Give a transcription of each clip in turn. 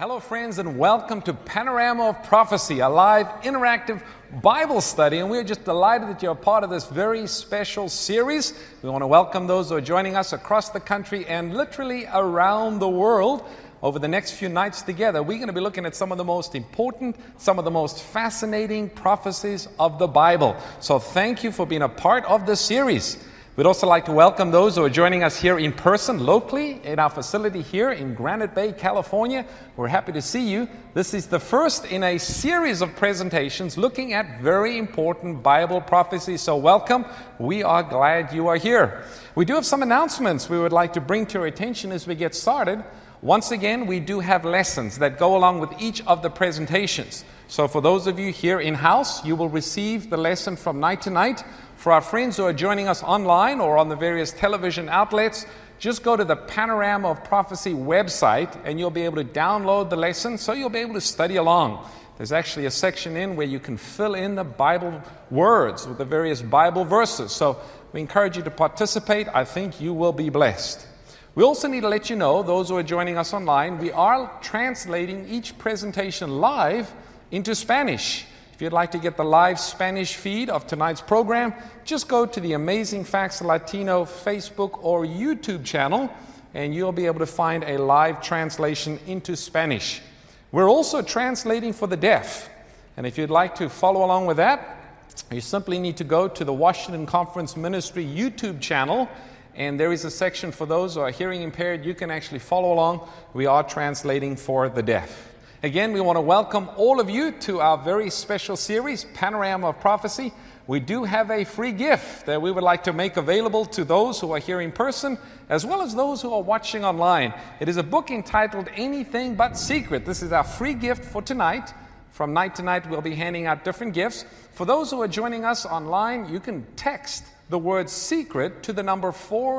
Hello, friends, and welcome to Panorama of Prophecy, a live, interactive Bible study. And we're just delighted that you're a part of this very special series. We want to welcome those who are joining us across the country and literally around the world. Over the next few nights together, we're going to be looking at some of the most important, some of the most fascinating prophecies of the Bible. So thank you for being a part of this series. We'd also like to welcome those who are joining us here in person, locally, in our facility here in Granite Bay, California. We're happy to see you. This is the first in a series of presentations looking at very important Bible prophecies. So welcome. We are glad you are here. We do have some announcements we would like to bring to your attention as we get started. Once again, we do have lessons that go along with each of the presentations. So for those of you here in-house, you will receive the lesson from night to night. For our friends who are joining us online or on the various television outlets, just go to the Panorama of Prophecy website and you'll be able to download the lesson so you'll be able to study along. There's actually a section in where you can fill in the Bible words with the various Bible verses. So we encourage you to participate. I think you will be blessed. We also need to let you know, those who are joining us online, we are translating each presentation live into Spanish. If you'd like to get the live Spanish feed of tonight's program, just go to the Amazing Facts Latino Facebook or YouTube channel, and you'll be able to find a live translation into Spanish. We're also translating for the deaf, and if you'd like to follow along with that, you simply need to go to the Washington Conference Ministry YouTube channel, and there is a section for those who are hearing impaired. You can actually follow along. We are translating for the deaf. Again, we want to welcome all of you to our very special series, Panorama of Prophecy. We do have a free gift that we would like to make available to those who are here in person, as well as those who are watching online. It is a book entitled Anything But Secret. This is our free gift for tonight. From night to night, we'll be handing out different gifts. For those who are joining us online, you can text the word secret to the number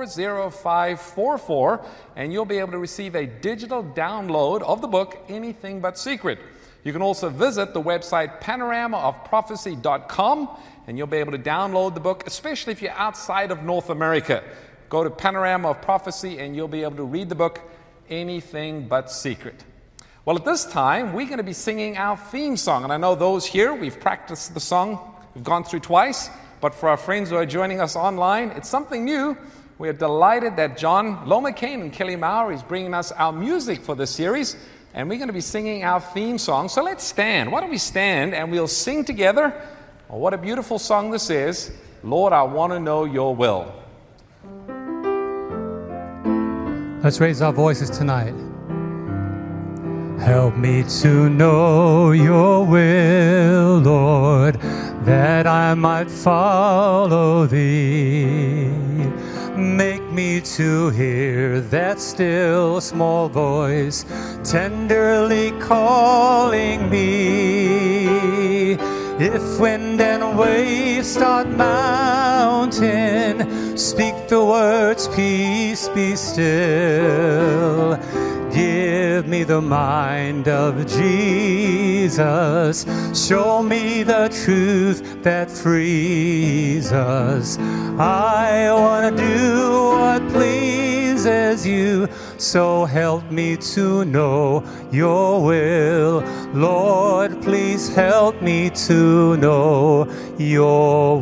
40544, and you'll be able to receive a digital download of the book, Anything But Secret. You can also visit the website panoramaofprophecy.com, and you'll be able to download the book, especially if you're outside of North America. Go to Panorama of Prophecy, and you'll be able to read the book, Anything But Secret. Well, at this time, we're going to be singing our theme song, and I know those here, we've practiced the song, we've gone through twice. But for our friends who are joining us online, it's something new. We are delighted that John Lomacaine and Kelly Maurer is bringing us our music for this series, and we're going to be singing our theme song. So let's stand. Why don't we stand and we'll sing together? Oh, what a beautiful song this is. Lord, I want to know your will. Let's raise our voices tonight. Help me to know your will, Lord, that I might follow thee. Make me to hear that still small voice tenderly calling me. If wind and waves start mounting, speak the words, peace, be still. Give me the mind of Jesus. Show me the truth that frees us. I want to do what pleases you. So help me to know your will. Lord, please help me to know your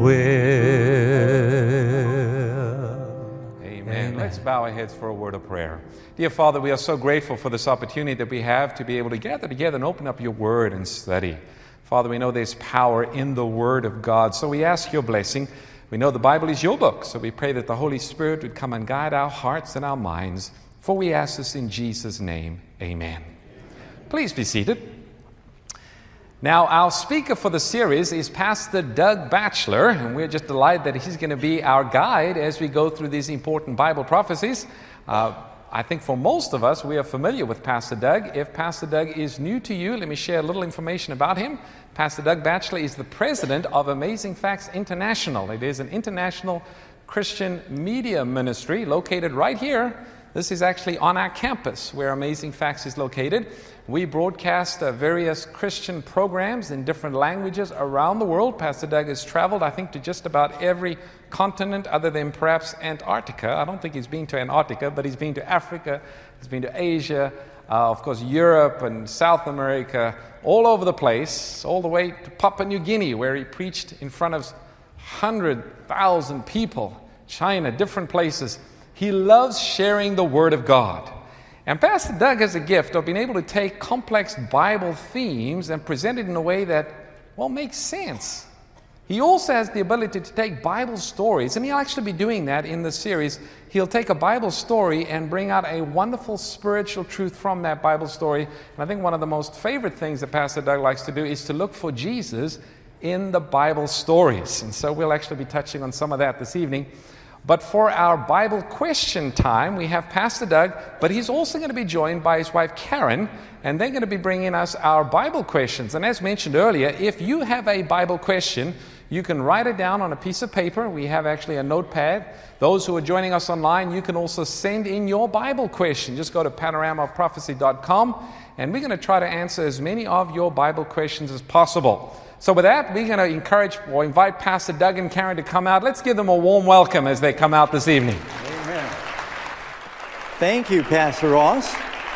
will. Amen. Let's bow our heads for a word of prayer. Dear Father, we are so grateful for this opportunity that we have to be able to gather together and open up your word and study. Father, we know there's power in the word of God, so we ask your blessing. We know the Bible is your book, so we pray that the Holy Spirit would come and guide our hearts and our minds. For we ask this in Jesus' name, amen. Please be seated. Now, our speaker for the series is Pastor Doug Batchelor, and we're just delighted that he's going to be our guide as we go through these important Bible prophecies. I think for most of us, we are familiar with Pastor Doug. If Pastor Doug is new to you, let me share a little information about him. Pastor Doug Batchelor is the president of Amazing Facts International. It is an international Christian media ministry located right here. This is actually on our campus where Amazing Facts is located. We broadcast various Christian programs in different languages around the world. Pastor Doug has traveled, I think, to just about every continent other than perhaps Antarctica. I don't think he's been to Antarctica, but he's been to Africa, he's been to Asia, of course, Europe and South America, all over the place, all the way to Papua New Guinea, where he preached in front of 100,000 people, China, different places. He loves sharing the Word of God. And Pastor Doug has a gift of being able to take complex Bible themes and present it in a way that, well, makes sense. He also has the ability to take Bible stories, and he'll actually be doing that in the series. He'll take a Bible story and bring out a wonderful spiritual truth from that Bible story. And I think one of the most favorite things that Pastor Doug likes to do is to look for Jesus in the Bible stories. And so we'll actually be touching on some of that this evening. But for our Bible question time, we have Pastor Doug, but he's also going to be joined by his wife Karen, and they're going to be bringing us our Bible questions. And as mentioned earlier, if you have a Bible question, you can write it down on a piece of paper. We have actually a notepad. Those who are joining us online, you can also send in your Bible question. Just go to panoramaofprophecy.com, and we're going to try to answer as many of your Bible questions as possible. So with that, we're going to encourage or invite Pastor Doug and Karen to come out. Let's give them a warm welcome as they come out this evening. Amen. Thank you, Pastor Ross.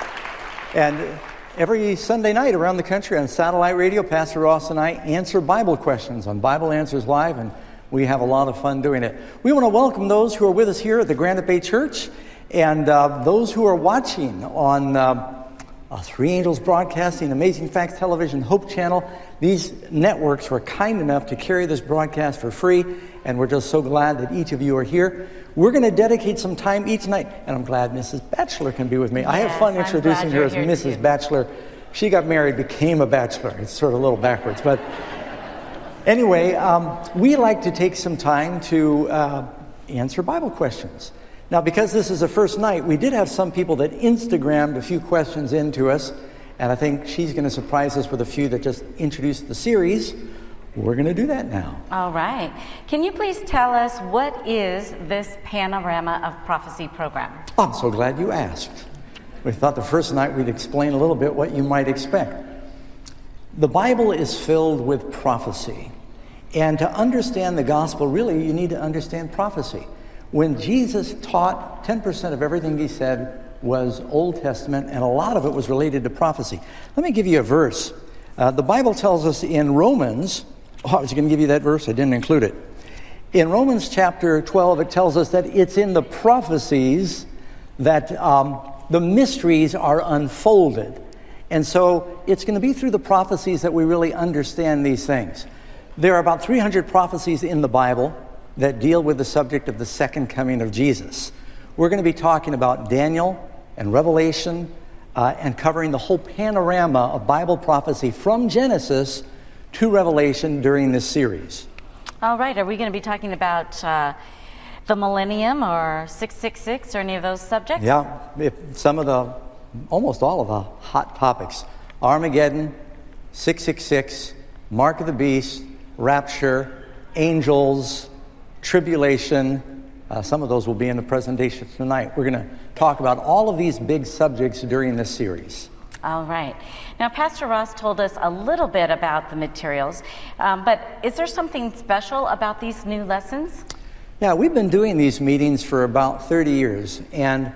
And every Sunday night around the country on satellite radio, Pastor Ross and I answer Bible questions on Bible Answers Live, and we have a lot of fun doing it. We want to welcome those who are with us here at the Granite Bay Church, and those who are watching on Three Angels Broadcasting, Amazing Facts Television, Hope Channel. These networks were kind enough to carry this broadcast for free, and we're just so glad that each of you are here. We're going to dedicate some time each night, and I'm glad Mrs. Batchelor can be with me. Yes, I have fun introducing her as Mrs. Batchelor. She got married, became a bachelor. It's sort of a little backwards, but anyway, we like to take some time to answer Bible questions. Now, because this is the first night, we did have some people that Instagrammed a few questions into us, and I think she's going to surprise us with a few that just introduced the series. We're going to do that now. All right. Can you please tell us what is this Panorama of Prophecy program? I'm so glad you asked. We thought the first night we'd explain a little bit what you might expect. The Bible is filled with prophecy, and to understand the gospel, really, you need to understand prophecy. When Jesus taught, 10% of everything he said was Old Testament, and a lot of it was related to prophecy. Let me give you a verse. The Bible tells us in Romans, I was going to give you that verse, I didn't include it. In Romans chapter 12, it tells us that it's in the prophecies that the mysteries are unfolded. And so it's going to be through the prophecies that we really understand these things. There are about 300 prophecies in the Bible that deal with the subject of the second coming of Jesus. We're going to be talking about Daniel and Revelation and covering the whole panorama of Bible prophecy from Genesis to Revelation during this series. All right. Are we going to be talking about the millennium or 666 or any of those subjects? Yeah, almost all of the hot topics. Armageddon, 666, Mark of the Beast, Rapture, angels, tribulation. Some of those will be in the presentation tonight. We're going to talk about all of these big subjects during this series. All right. Now, Pastor Ross told us a little bit about the materials, but is there something special about these new lessons? Yeah, we've been doing these meetings for about 30 years, and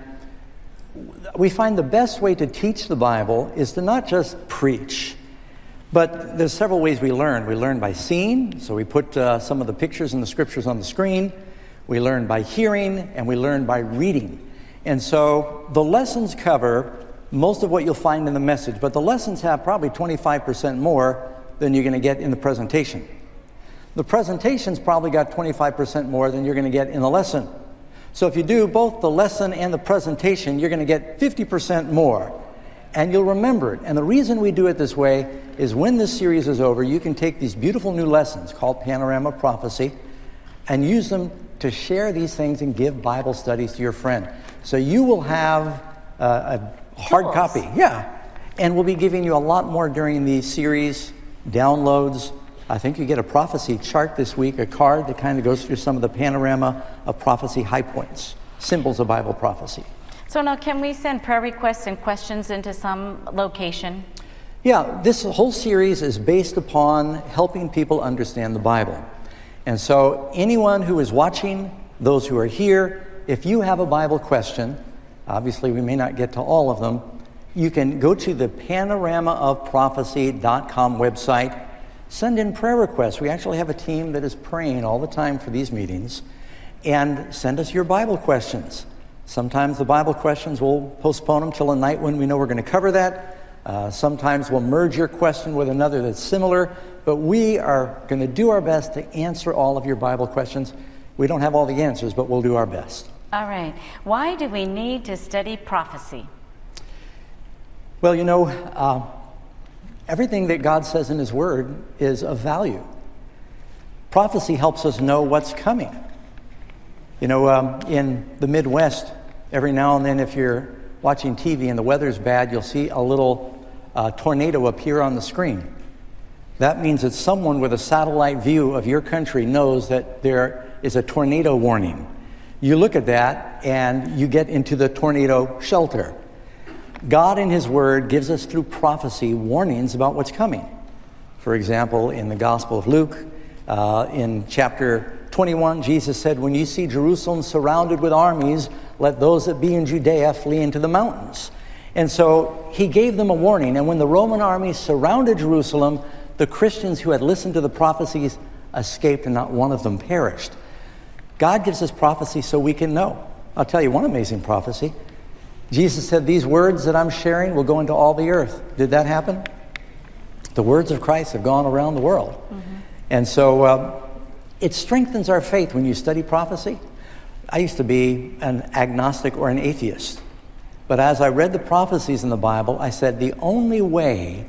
we find the best way to teach the Bible is to not just preach, but there's several ways we learn. We learn by seeing, so we put some of the pictures and the scriptures on the screen. We learn by hearing, and we learn by reading. And so the lessons cover most of what you'll find in the message, but the lessons have probably 25% more than you're going to get in the presentation. The presentation's probably got 25% more than you're going to get in the lesson. So if you do both the lesson and the presentation, you're going to get 50% more. And you'll remember it. And the reason we do it this way is when this series is over, you can take these beautiful new lessons called Panorama of Prophecy and use them to share these things and give Bible studies to your friend. So you will have a hard copy. Yeah. And we'll be giving you a lot more during the series, downloads. I think you get a prophecy chart this week, a card that kind of goes through some of the Panorama of Prophecy high points, symbols of Bible prophecy. So now, can we send prayer requests and questions into some location? Yeah, this whole series is based upon helping people understand the Bible. And so anyone who is watching, those who are here, if you have a Bible question, obviously we may not get to all of them, you can go to the panoramaofprophecy.com website, send in prayer requests. We actually have a team that is praying all the time for these meetings, and send us your Bible questions. Sometimes the Bible questions, we'll postpone them till a night when we know we're going to cover that. Sometimes we'll merge your question with another that's similar, but we are going to do our best to answer all of your Bible questions. We don't have all the answers, but we'll do our best. All right. Why do we need to study prophecy? Well, you know, everything that God says in His Word is of value. Prophecy helps us know what's coming. You know, in the Midwest, every now and then if you're watching TV and the weather's bad, you'll see a little tornado appear on the screen. That means that someone with a satellite view of your country knows that there is a tornado warning. You look at that and you get into the tornado shelter. God in His Word gives us through prophecy warnings about what's coming. For example, in the Gospel of Luke, in chapter 21, Jesus said, "When you see Jerusalem surrounded with armies, let those that be in Judea flee into the mountains." And so He gave them a warning. And when the Roman armies surrounded Jerusalem, the Christians who had listened to the prophecies escaped, and not one of them perished. God gives us prophecy so we can know. I'll tell you one amazing prophecy. Jesus said, "These words that I'm sharing will go into all the earth." Did that happen? The words of Christ have gone around the world. And so it strengthens our faith when you study prophecy. I used to be an agnostic or an atheist. But as I read the prophecies in the Bible, I said the only way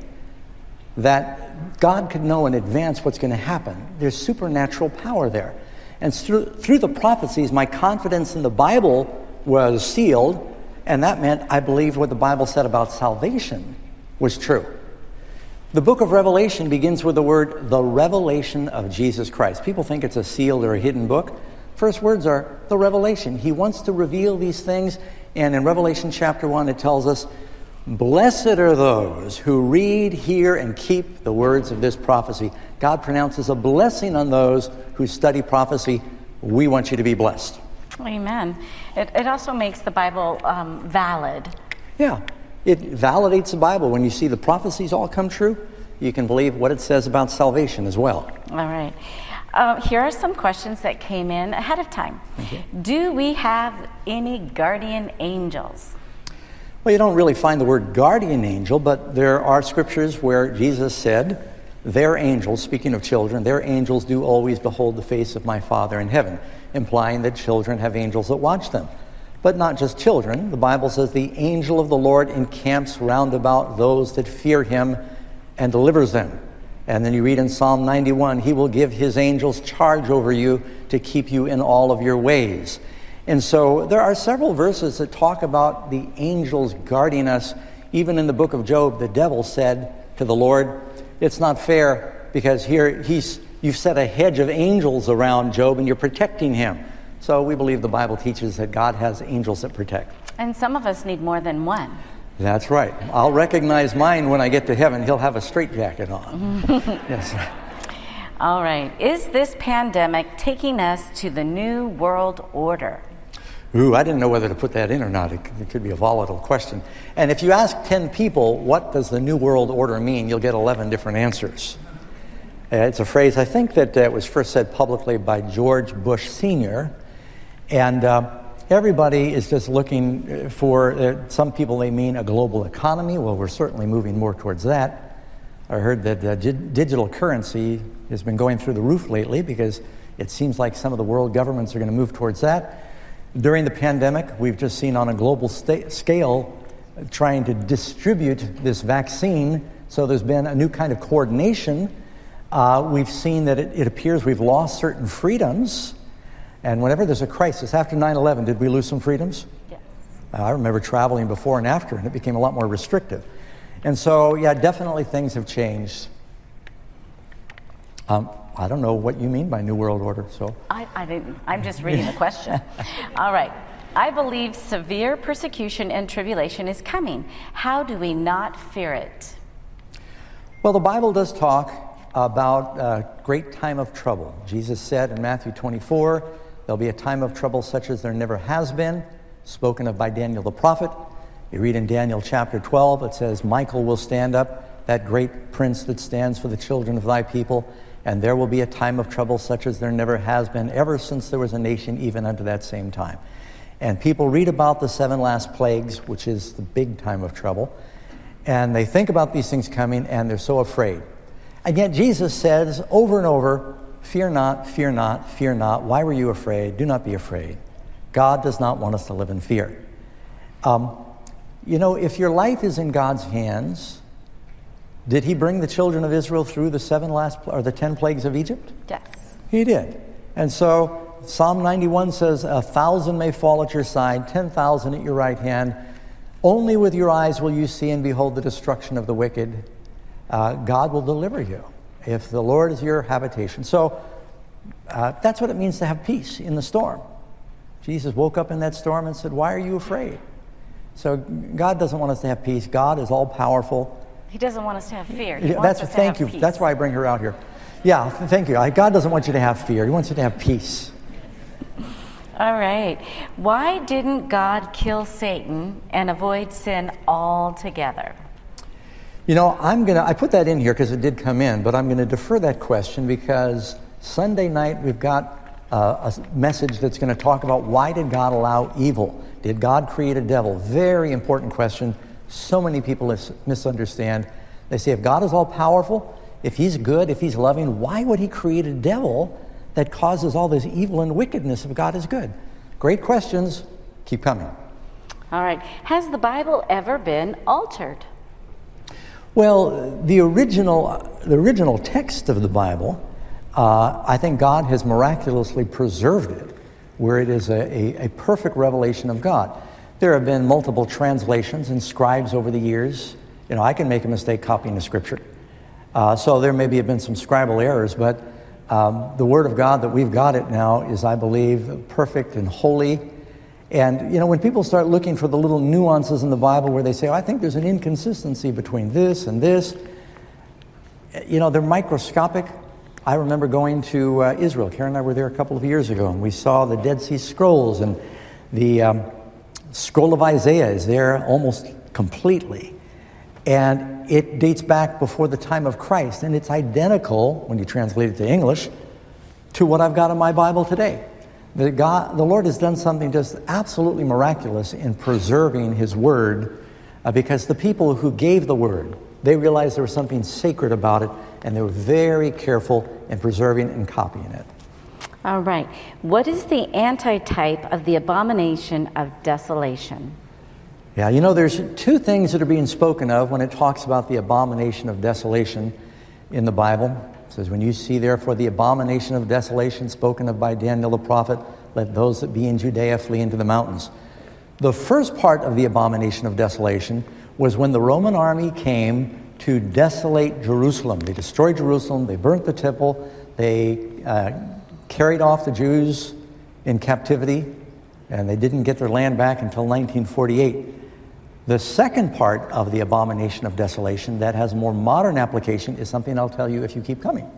that God could know in advance what's going to happen, there's supernatural power there. And through the prophecies, my confidence in the Bible was sealed, and that meant I believed what the Bible said about salvation was true. The book of Revelation begins with the word, the revelation of Jesus Christ. People think it's a sealed or a hidden book. First words are the revelation. He wants to reveal these things, and in Revelation chapter 1 it tells us, "Blessed are those who read, hear, and keep the words of this prophecy." God pronounces a blessing on those who study prophecy. We want you to be blessed. Amen. It also makes the Bible valid. Yeah, it validates the Bible. When you see the prophecies all come true, you can believe what it says about salvation as well. All right. Here are some questions that came in ahead of time. Okay. Do we have any guardian angels? Well, you don't really find the word guardian angel, but there are scriptures where Jesus said, "Their angels," speaking of children, "their angels do always behold the face of my Father in heaven," implying that children have angels that watch them. But not just children. The Bible says the angel of the Lord encamps round about those that fear Him and delivers them. And then you read in Psalm 91, "He will give His angels charge over you to keep you in all of your ways." And so there are several verses that talk about the angels guarding us. Even in the book of Job, the devil said to the Lord, "It's not fair because here you've set a hedge of angels around Job and you're protecting him." So we believe the Bible teaches that God has angels that protect. And some of us need more than one. That's right. I'll recognize mine when I get to heaven. He'll have a straitjacket on. Yes. All right. Is this pandemic taking us to the new world order? Ooh, I didn't know whether to put that in or not. It could be a volatile question. And if you ask 10 people, what does the new world order mean, you'll get 11 different answers. It's a phrase, I think, that was first said publicly by George Bush Sr., and everybody is just looking for, some people, they mean a global economy. Well, we're certainly moving more towards that. I heard that digital currency has been going through the roof lately because it seems like some of the world governments are going to move towards that. During the pandemic, we've just seen on a global scale trying to distribute this vaccine, so there's been a new kind of coordination. We've seen that it appears we've lost certain freedoms. And whenever there's a crisis, after 9/11, did we lose some freedoms? Yes. I remember traveling before and after, and it became a lot more restrictive. And so, yeah, definitely things have changed. I don't know what you mean by New World Order, so. I didn't. I'm just reading the question. All right. I believe severe persecution and tribulation is coming. How do we not fear it? Well, the Bible does talk about a great time of trouble. Jesus said in Matthew 24, there'll be a time of trouble such as there never has been, spoken of by Daniel the prophet. You read in Daniel chapter 12, it says, Michael will stand up, that great prince that stands for the children of thy people, and there will be a time of trouble such as there never has been ever since there was a nation, even unto that same time. And people read about the 7 last plagues, which is the big time of trouble, and they think about these things coming, and they're so afraid. And yet Jesus says over and over, fear not, fear not, fear not. Why were you afraid? Do not be afraid. God does not want us to live in fear. If your life is in God's hands, did he bring the children of Israel through the 10 plagues of Egypt? Yes. He did. And so Psalm 91 says, 1,000 may fall at your side, 10,000 at your right hand. Only with your eyes will you see and behold the destruction of the wicked. God will deliver you if the Lord is your habitation. So that's what it means to have peace in the storm. Jesus woke up in that storm and said, why are you afraid? So God doesn't want us to have peace. God is all-powerful. He doesn't want us to have fear. He wants us to thank have you. peace. That's why I bring her out here. Yeah, thank you. God doesn't want you to have fear. He wants you to have peace. All right. Why didn't God kill Satan and avoid sin altogether? I put that in here because it did come in, but I'm going to defer that question because Sunday night we've got a message that's going to talk about why did God allow evil? Did God create a devil? Very important question. So many people misunderstand. They say if God is all-powerful, if he's good, if he's loving, why would he create a devil that causes all this evil and wickedness if God is good? Great questions. Keep coming. All right. Has the Bible ever been altered? Well, the original text of the Bible, I think God has miraculously preserved it, where it is a perfect revelation of God. There have been multiple translations and scribes over the years. I can make a mistake copying the Scripture. So there maybe have been some scribal errors, but the Word of God that we've got it now is, I believe, perfect and holy. And, when people start looking for the little nuances in the Bible where they say, I think there's an inconsistency between this and this, they're microscopic. I remember going to Israel. Karen and I were there a couple of years ago, and we saw the Dead Sea Scrolls, and the scroll of Isaiah is there almost completely. And it dates back before the time of Christ, and it's identical, when you translate it to English, to what I've got in my Bible today. The Lord has done something just absolutely miraculous in preserving His Word, because the people who gave the Word, they realized there was something sacred about it, and they were very careful in preserving and copying it. All right. What is the antitype of the abomination of desolation? Yeah, there's 2 things that are being spoken of when it talks about the abomination of desolation in the Bible. It says, when you see therefore the abomination of desolation spoken of by Daniel the prophet, let those that be in Judea flee into the mountains. The first part of the abomination of desolation was when the Roman army came to desolate Jerusalem. They destroyed Jerusalem, they burnt the temple, they carried off the Jews in captivity, and they didn't get their land back until 1948. The second part of the abomination of desolation that has a more modern application is something I'll tell you if you keep coming.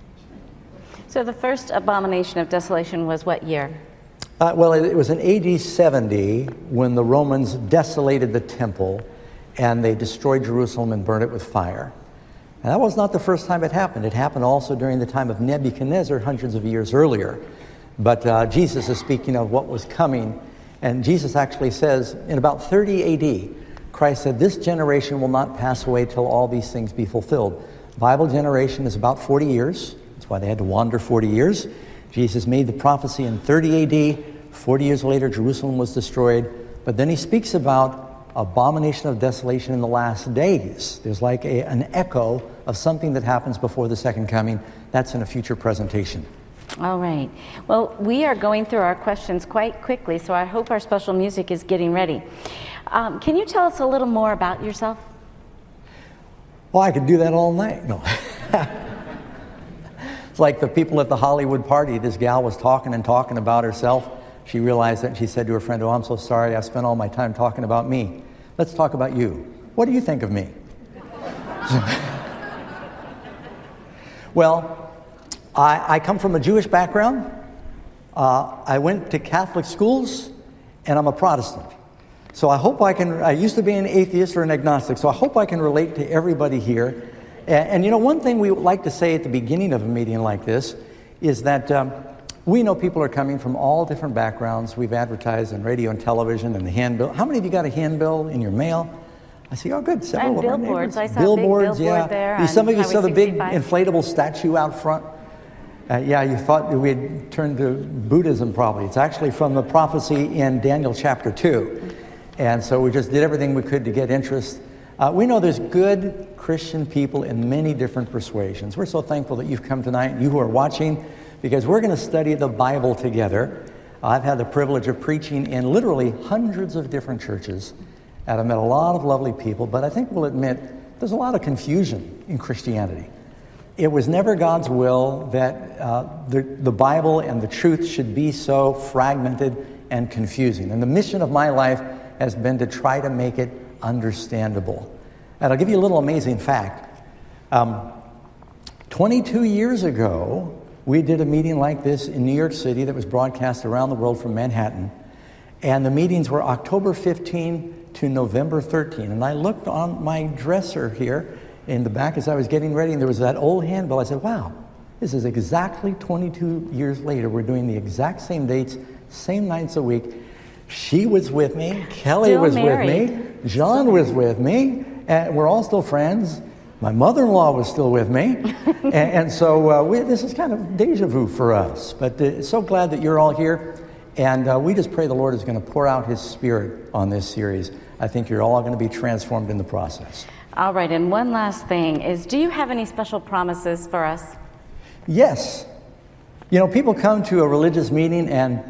So the first abomination of desolation was what year? It was in AD 70 when the Romans desolated the temple and they destroyed Jerusalem and burned it with fire. And that was not the first time it happened. It happened also during the time of Nebuchadnezzar hundreds of years earlier. But Jesus is speaking of what was coming. And Jesus actually says, in about 30 AD, Christ said, this generation will not pass away till all these things be fulfilled. Bible generation is about 40 years. That's why they had to wander 40 years. Jesus made the prophecy in 30 AD. 40 years later, Jerusalem was destroyed. But then he speaks about abomination of desolation in the last days. There's like an echo of something that happens before the second coming. That's in a future presentation. All right. Well, we are going through our questions quite quickly, so I hope our special music is getting ready. Can you tell us a little more about yourself? Well, I could do that all night. No. It's like the people at the Hollywood party. This gal was talking about herself. She realized that, and she said to her friend, I'm so sorry, I spent all my time talking about me. Let's talk about you. What do you think of me? Well, I come from a Jewish background. I went to Catholic schools, and I'm a Protestant. So I hope I used to be an atheist or an agnostic, so I hope I can relate to everybody here. And you know, one thing we like to say at the beginning of a meeting like this is that we know people are coming from all different backgrounds. We've advertised on radio and television and the handbill. How many of you got a handbill in your mail? I see, oh good, several of our billboards. neighbors. I saw a big billboard there. Some of you saw the big 65. inflatable statue out front. Yeah, you thought we had turned to Buddhism probably. It's actually from the prophecy in Daniel chapter 2. And so we just did everything we could to get interest. We know there's good Christian people in many different persuasions. We're so thankful that you've come tonight, you who are watching, because we're going to study the Bible together. I've had the privilege of preaching in literally hundreds of different churches, and I've met a lot of lovely people, but I think we'll admit there's a lot of confusion in Christianity. It was never God's will that the Bible and the truth should be so fragmented and confusing. And the mission of my life has been to try to make it understandable. And I'll give you a little amazing fact. 22 years ago, we did a meeting like this in New York City that was broadcast around the world from Manhattan. And the meetings were October 15 to November 13. And I looked on my dresser here in the back as I was getting ready, and there was that old handbill. I said, wow, this is exactly 22 years later. We're doing the exact same dates, same nights a week. She was with me, Kelly Still was married. with me, John was with me, and we're all still friends. My mother-in-law was still with me. and so this is kind of deja vu for us. But so glad that you're all here. And we just pray the Lord is going to pour out His Spirit on this series. I think you're all going to be transformed in the process. All right, and one last thing is, do you have any special promises for us? Yes. You know, people come to a religious meeting and,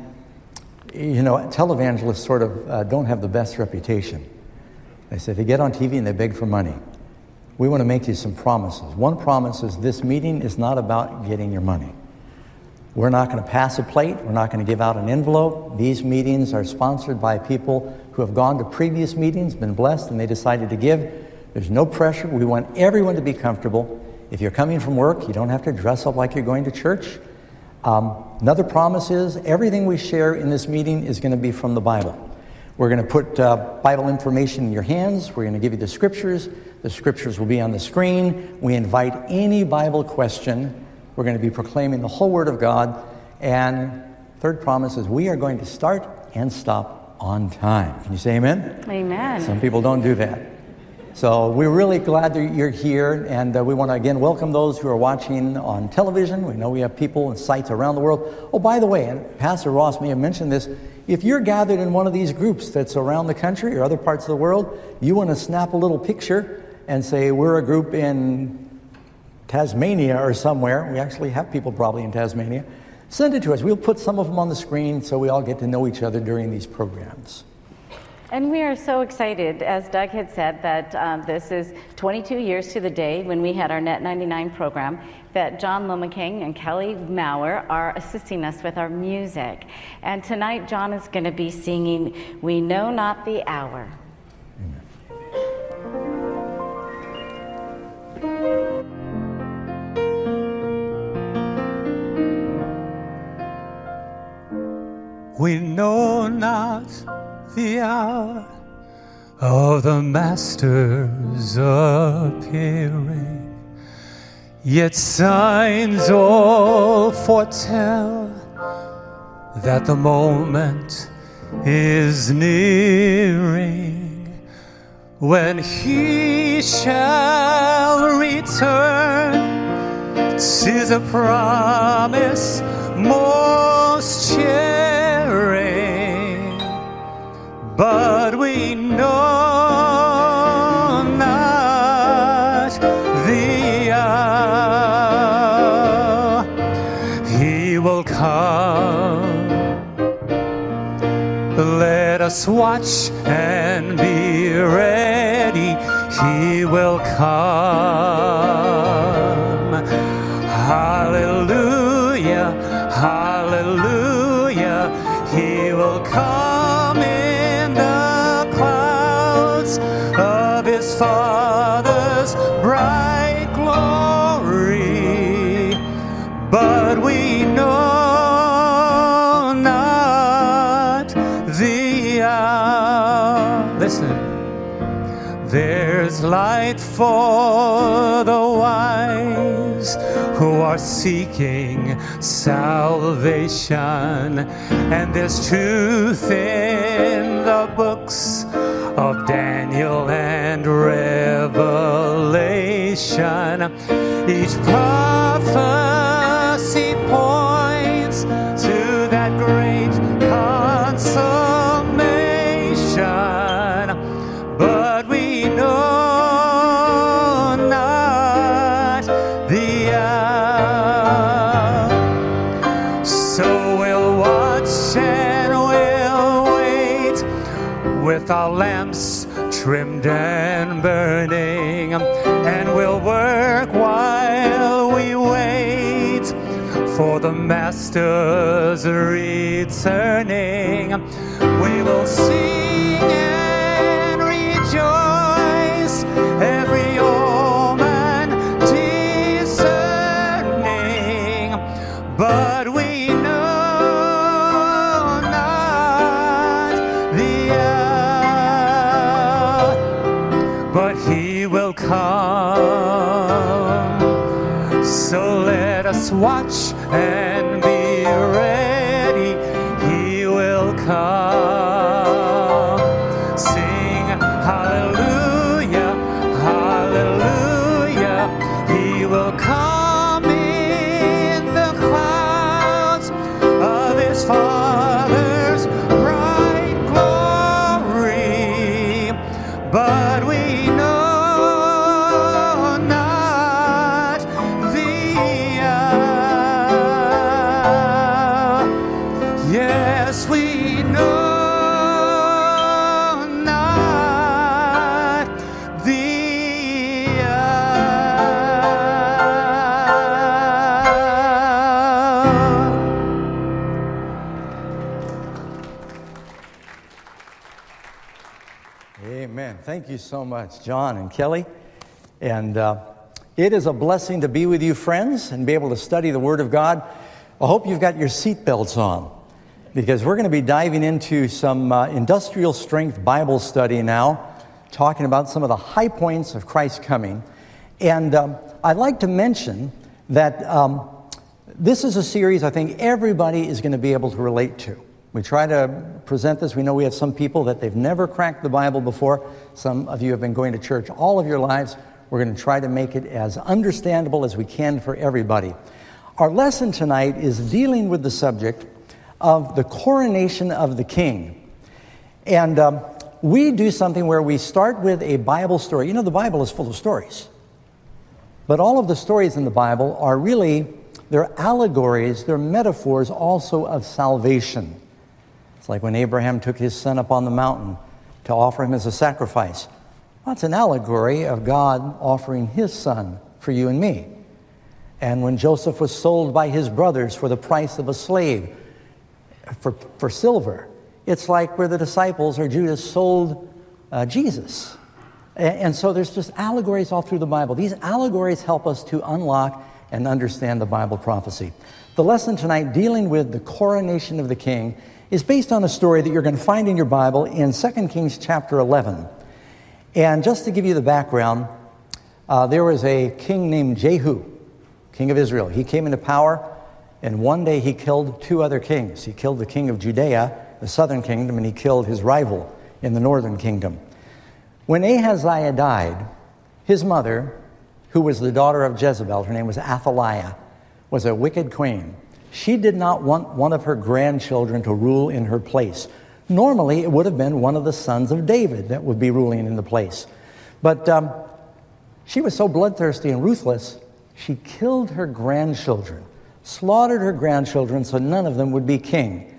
you know, televangelists sort of don't have the best reputation. They say they get on TV and they beg for money. We want to make you some promises. One promise is this meeting is not about getting your money. We're not going to pass a plate. We're not going to give out an envelope. These meetings are sponsored by people who have gone to previous meetings, been blessed, and they decided to give. There's no pressure. We want everyone to be comfortable. If you're coming from work, you don't have to dress up like you're going to church. Another promise is everything we share in this meeting is going to be from the Bible. We're going to put Bible information in your hands. We're going to give you the scriptures. The scriptures will be on the screen. We invite any Bible question. We're going to be proclaiming the whole Word of God. And third promise is we are going to start and stop on time. Can you say amen? Amen. Some people don't do that. So we're really glad that you're here, and we want to again welcome those who are watching on television. We know we have people and sites around the world. Oh, by the way, and Pastor Ross may have mentioned this, if you're gathered in one of these groups that's around the country or other parts of the world, you want to snap a little picture and say, we're a group in Tasmania or somewhere. We actually have people probably in Tasmania. Send it to us. We'll put some of them on the screen so we all get to know each other during these programs. And we are so excited, as Doug had said, that this is 22 years to the day when we had our Net 99 program, that John Lomaking and Kelly Maurer are assisting us with our music. And tonight, John is going to be singing, "We Know Not the Hour." We know not the hour of the Master's appearing, yet signs all foretell that the moment is nearing when He shall return. 'Tis a promise most cheering, but we know not the hour. He will come. Let us watch and be ready. He will come. Hallelujah, hallelujah. He will come in the clouds of His Father's bright glory, but we know not the hour. light for the wise who are seeking salvation. And there's truth in the books of Daniel and Revelation. Each prophecy points to that great consummation, but we know not the hour. So we'll watch and we'll wait with our lamps trimmed and burning, and we'll work while we wait for the Master's returning. We will sing and rejoice, every omen discerning, but we know not the hour. But He will come, so let us watch and be ready. He will come. Sing hallelujah, hallelujah. He will come in the clouds of His Father's bright glory, but we know not the hour. Yes, we know not the hour. Amen. Thank you so much, John and Kelly. And it is a blessing to be with you, friends, and be able to study the Word of God. I hope you've got your seatbelts on, because we're going to be diving into some industrial strength Bible study now, talking about some of the high points of Christ's coming. And I'd like to mention that this is a series I think everybody is going to be able to relate to. We try to present this. We know we have some people that they've never cracked the Bible before. Some of you have been going to church all of your lives. We're going to try to make it as understandable as we can for everybody. Our lesson tonight is dealing with the subject of the coronation of the king. And we do something where we start with a Bible story. You know, the Bible is full of stories. But all of the stories in the Bible are really, they're allegories, they're metaphors also of salvation. It's like when Abraham took his son up on the mountain to offer him as a sacrifice. Well, it's an allegory of God offering His son for you and me. And when Joseph was sold by his brothers for the price of a slave, for silver, it's like where the disciples or Judas sold Jesus. And so there's just allegories all through the Bible. These allegories help us to unlock and understand the Bible prophecy. The lesson tonight, dealing with the coronation of the king, is based on a story that you're going to find in your Bible in 2 Kings chapter 11. And just to give you the background, there was a king named Jehu, king of Israel. He came into power, and one day he killed two other kings. He killed the king of Judea, the southern kingdom, and he killed his rival in the northern kingdom. When Ahaziah died, his mother, who was the daughter of Jezebel, her name was Athaliah, was a wicked queen. She did not want one of her grandchildren to rule in her place. Normally, it would have been one of the sons of David that would be ruling in the place. But she was so bloodthirsty and ruthless, she killed her grandchildren, slaughtered her grandchildren so none of them would be king.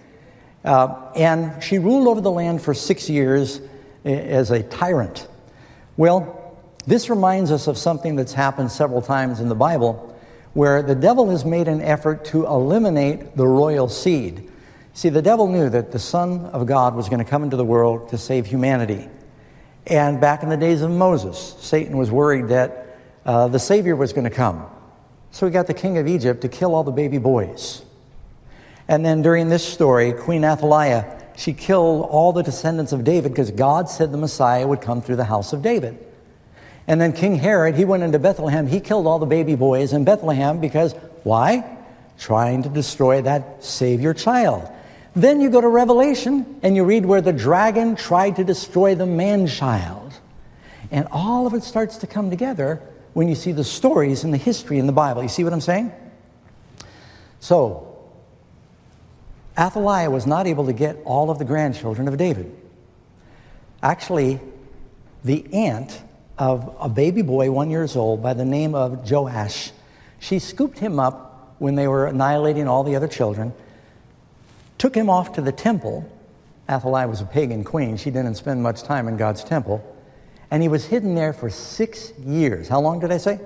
And she ruled over the land for 6 years as a tyrant. Well, this reminds us of something that's happened several times in the Bible, where the devil has made an effort to eliminate the royal seed. See, the devil knew that the Son of God was going to come into the world to save humanity. And back in the days of Moses, Satan was worried that the Savior was going to come. So he got the king of Egypt to kill all the baby boys. And then during this story, Queen Athaliah, she killed all the descendants of David because God said the Messiah would come through the house of David. And then King Herod, he went into Bethlehem. He killed all the baby boys in Bethlehem because, why? Trying to destroy that Savior child. Then you go to Revelation and you read where the dragon tried to destroy the man-child. And all of it starts to come together when you see the stories and the history in the Bible. You see what I'm saying? So, Athaliah was not able to get all of the grandchildren of David. Actually, the aunt of a baby boy 1 year old by the name of Joash, she scooped him up when they were annihilating all the other children, took him off to the temple. Athaliah was a pagan queen. She didn't spend much time in God's temple. And he was hidden there for 6 years. How long did I say?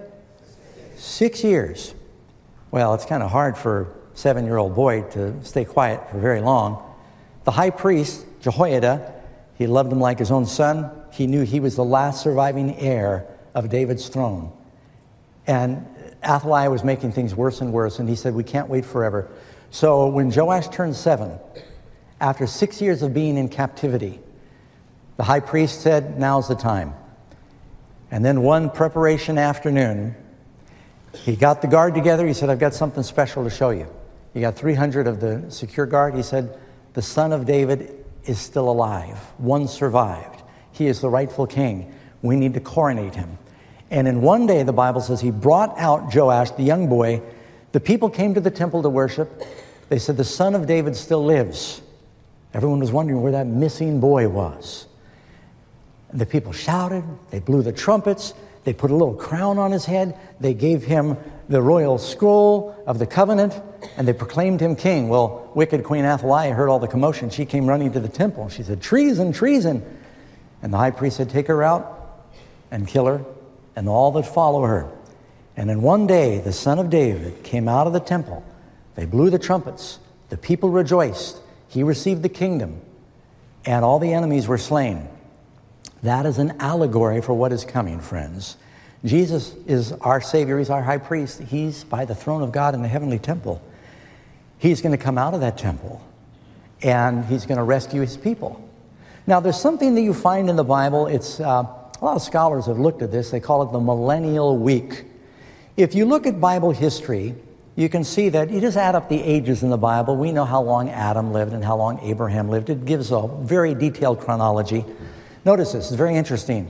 6 years. Well, it's kind of hard for a 7-year-old boy to stay quiet for very long. The high priest, Jehoiada, he loved him like his own son. He knew he was the last surviving heir of David's throne. And Athaliah was making things worse and worse, and he said, we can't wait forever. So when Joash turned 7, after 6 years of being in captivity, the high priest said, now's the time. And then one preparation afternoon, he got the guard together. He said, I've got something special to show you. He got 300 of the secure guard. He said, the son of David is still alive. One survived. He is the rightful king. We need to coronate him. And in one day, the Bible says, he brought out Joash, the young boy. The people came to the temple to worship. They said, the son of David still lives. Everyone was wondering where that missing boy was. And the people shouted. They blew the trumpets. They put a little crown on his head. They gave him the royal scroll of the covenant, and they proclaimed him king. Well, wicked Queen Athaliah heard all the commotion. She came running to the temple. She said, treason, treason. And the high priest said, take her out and kill her and all that follow her. And in one day, the son of David came out of the temple. They blew the trumpets. The people rejoiced. He received the kingdom, and all the enemies were slain. That is an allegory for what is coming, friends. Jesus is our Savior. He's our high priest. He's by the throne of God in the heavenly temple. He's going to come out of that temple, and he's going to rescue his people. Now, there's something that you find in the Bible. It's a lot of scholars have looked at this. They call it the millennial week. If you look at Bible history, you can see that you just add up the ages in the Bible. We know how long Adam lived and how long Abraham lived. It gives a very detailed chronology. Notice this, it's very interesting.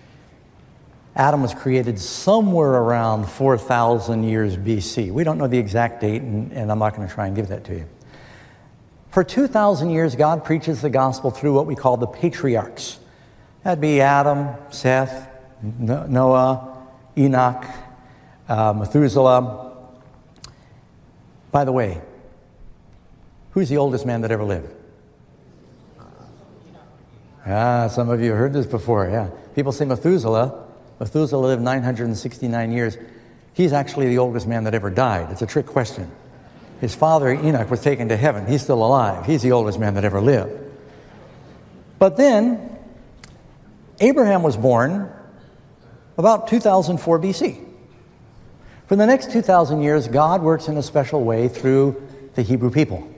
Adam was created somewhere around 4,000 years BC. We don't know the exact date, and I'm not going to try and give that to you. For 2,000 years, God preaches the gospel through what we call the patriarchs. That'd be Adam, Seth, Noah, Enoch, Methuselah. By the way, who's the oldest man that ever lived? Some of you have heard this before, yeah. People say Methuselah. Methuselah lived 969 years. He's actually the oldest man that ever died. It's a trick question. His father, Enoch, was taken to heaven. He's still alive. He's the oldest man that ever lived. But then, Abraham was born about 2004 BC. For the next 2,000 years, God works in a special way through the Hebrew people.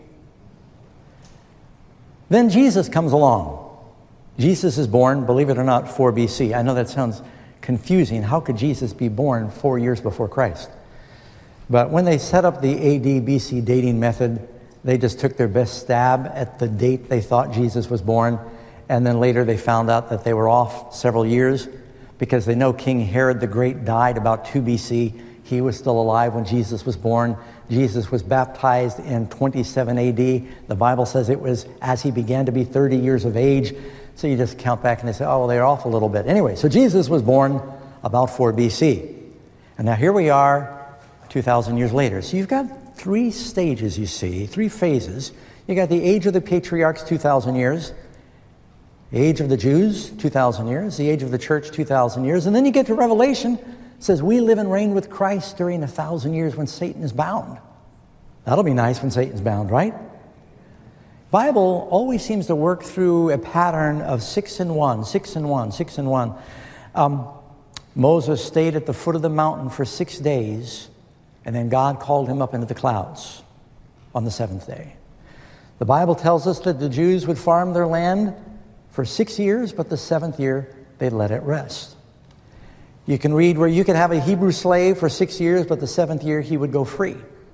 Then Jesus comes along. Jesus is born, believe it or not, 4 BC. I know that sounds confusing. How could Jesus be born 4 years before Christ? But when they set up the AD BC dating method, they just took their best stab at the date they thought Jesus was born. And then later they found out that they were off several years because they know King Herod the Great died about 2 BC. He was still alive when Jesus was born. Jesus was baptized in 27 AD. The Bible says it was as he began to be 30 years of age. So you just count back and they say, oh, well, they're off a little bit. Anyway, so Jesus was born about 4 BC. And now here we are 2,000 years later. So you've got 3 stages, you see, 3 phases. You got the age of the patriarchs, 2,000 years. The age of the Jews, 2,000 years. The age of the church, 2,000 years. And then you get to Revelation. It says, we live and reign with Christ during 1,000 years when Satan is bound. That'll be nice when Satan's bound, right? Bible always seems to work through a pattern of 6 and 1, 6 and 1, 6 and 1. Moses stayed at the foot of the mountain for 6 days, and then God called him up into the clouds on the 7th day. The Bible tells us that the Jews would farm their land for 6 years, but the 7th year they'd let it rest. You can read where you could have a Hebrew slave for 6 years, but the 7th year he would go free.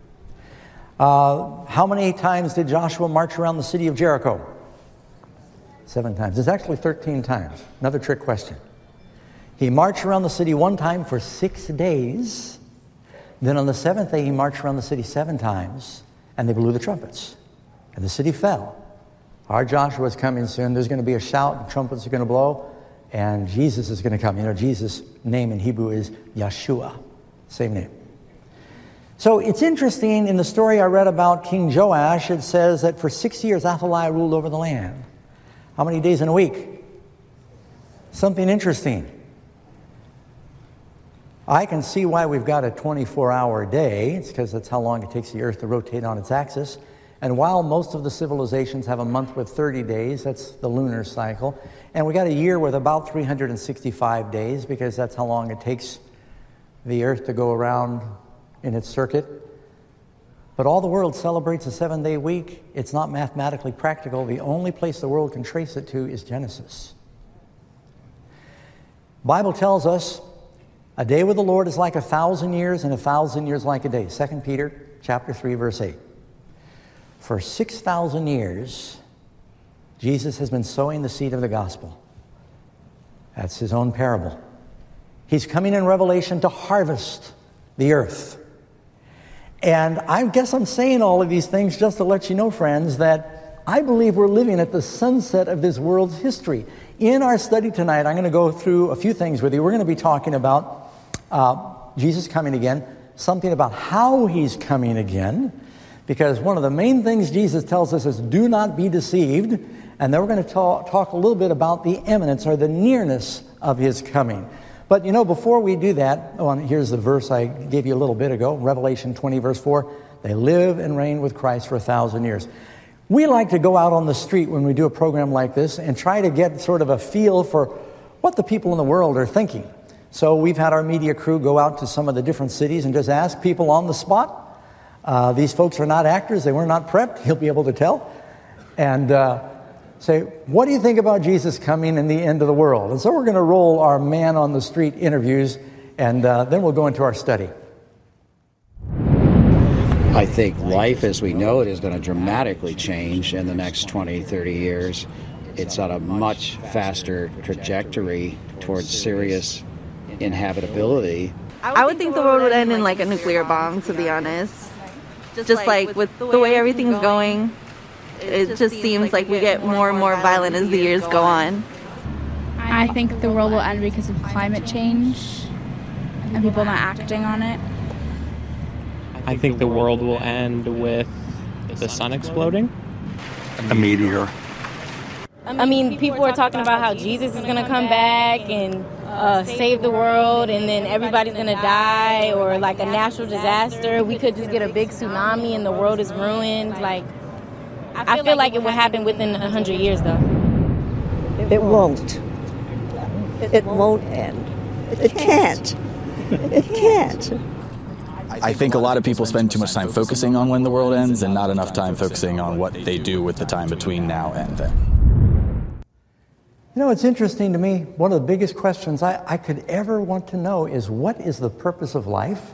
How many times did Joshua march around the city of Jericho? 7 times. It's actually 13 times. Another trick question. He marched around the city 1 time for 6 days. Then on the 7th day, he marched around the city 7 times, and they blew the trumpets. And the city fell. Our Joshua is coming soon. There's going to be a shout, the trumpets are going to blow, and Jesus is going to come. You know, Jesus' name in Hebrew is Yeshua. Same name. So it's interesting, in the story I read about King Joash, it says that for 6 years Athaliah ruled over the land. How many days in a week? Something interesting. I can see why we've got a 24-hour day. It's because that's how long it takes the earth to rotate on its axis. And while most of the civilizations have a month with 30 days, that's the lunar cycle, and we got a year with about 365 days, because that's how long it takes the earth to go around in its circuit. But all the world celebrates a 7-day week. It's not mathematically practical. The only place the world can trace it to is Genesis. The Bible tells us a day with the Lord is like 1,000 years, and 1,000 years like a day. 2 Peter chapter 3, verse 8. For 6,000 years, Jesus has been sowing the seed of the gospel. That's his own parable. He's coming in Revelation to harvest the earth. And I guess I'm saying all of these things just to let you know, friends, that I believe we're living at the sunset of this world's history. In our study tonight, I'm going to go through a few things with you. We're going to be talking about Jesus coming again, something about how he's coming again, because one of the main things Jesus tells us is do not be deceived. And then we're going to talk a little bit about the imminence or the nearness of his coming. But, you know, before we do that, here's the verse I gave you a little bit ago, Revelation 20, verse 4. They live and reign with Christ for 1,000 years. We like to go out on the street when we do a program like this and try to get sort of a feel for what the people in the world are thinking. So we've had our media crew go out to some of the different cities and just ask people on the spot. These folks are not actors. They were not prepped. You'll be able to tell. And say, what do you think about Jesus coming in the end of the world? And so we're going to roll our man on the street interviews, and then we'll go into our study. I think life as we know it is going to dramatically change in the next 20, 30 years. It's on a much faster trajectory towards serious inhabitability. I would think the world would end in like a nuclear bomb, to be honest. Just like with the way everything's going, it just seems like we get more and more violent as the years go on. I think the world will end because of climate change and people not acting on it. I think the world will end with the sun exploding. A meteor. I mean, people are talking about how Jesus is going to come back and save the world, and then everybody's going to die, or like a natural disaster. We could just get a big tsunami and the world is ruined. Like, I feel like it will happen within 100 years, though. It won't. It won't end. It can't. It can't. I think a lot of people spend too much time focusing on when the world ends and not enough time focusing on what they do with the time between now and then. You know, it's interesting to me, one of the biggest questions I could ever want to know is, what is the purpose of life?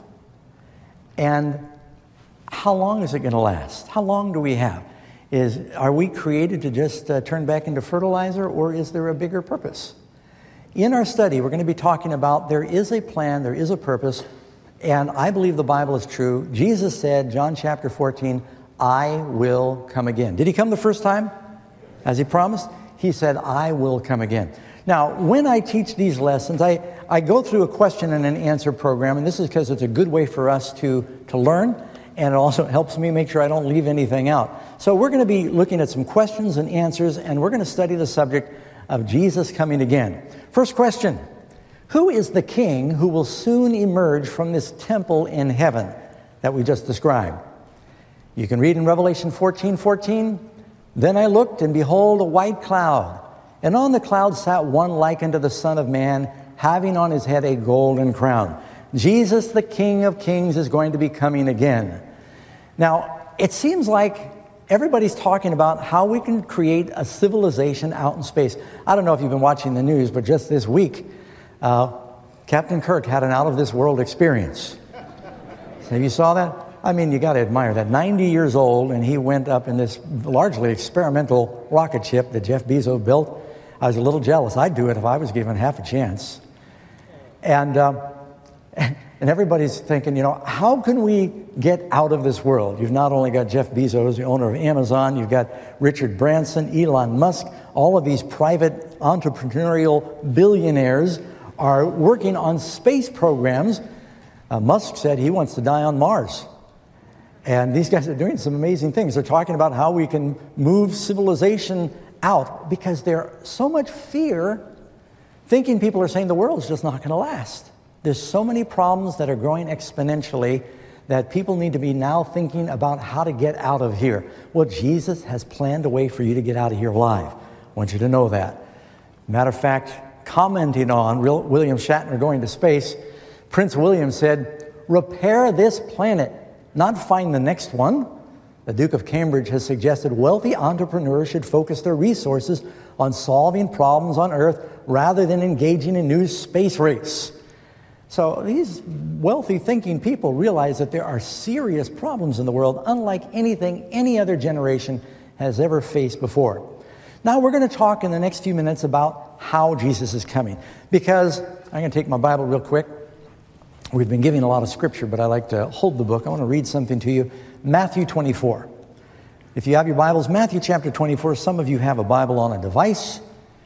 And how long is it going to last? How long do we have? Are we created to just turn back into fertilizer, or is there a bigger purpose? In our study, we're going to be talking about there is a plan, there is a purpose, and I believe the Bible is true. Jesus said, John chapter 14, I will come again. Did he come the first time, as he promised? He said, I will come again. Now, when I teach these lessons, I go through a question and an answer program, and this is because it's a good way for us to learn, and it also helps me make sure I don't leave anything out. So we're going to be looking at some questions and answers, and we're going to study the subject of Jesus coming again. First question, who is the king who will soon emerge from this temple in heaven that we just described? You can read in Revelation 14:14. Then I looked, and behold, a white cloud, and on the cloud sat one like unto the Son of Man, having on his head a golden crown. Jesus, the King of Kings, is going to be coming again. Now, it seems like everybody's talking about how we can create a civilization out in space. I don't know if you've been watching the news, but just this week, Captain Kirk had an out-of-this-world experience. Have you saw that? I mean, you got to admire that. 90 years old, and he went up in this largely experimental rocket ship that Jeff Bezos built. I was a little jealous. I'd do it if I was given half a chance. And everybody's thinking, how can we get out of this world? You've not only got Jeff Bezos, the owner of Amazon, you've got Richard Branson, Elon Musk, all of these private entrepreneurial billionaires are working on space programs. Musk said he wants to die on Mars. And these guys are doing some amazing things. They're talking about how we can move civilization out because there's so much fear, thinking people are saying the world's just not going to last. There's so many problems that are growing exponentially that people need to be now thinking about how to get out of here. Well, Jesus has planned a way for you to get out of here alive. I want you to know that. Matter of fact, commenting on William Shatner going to space, Prince William said, repair this planet, not find the next one. The Duke of Cambridge has suggested wealthy entrepreneurs should focus their resources on solving problems on Earth rather than engaging in a new space race. So these wealthy thinking people realize that there are serious problems in the world unlike anything any other generation has ever faced before. Now we're going to talk in the next few minutes about how Jesus is coming. Because I'm going to take my Bible real quick. We've been giving a lot of scripture, but I like to hold the book. I want to read something to you. Matthew 24. If you have your Bibles, Matthew chapter 24, some of you have a Bible on a device.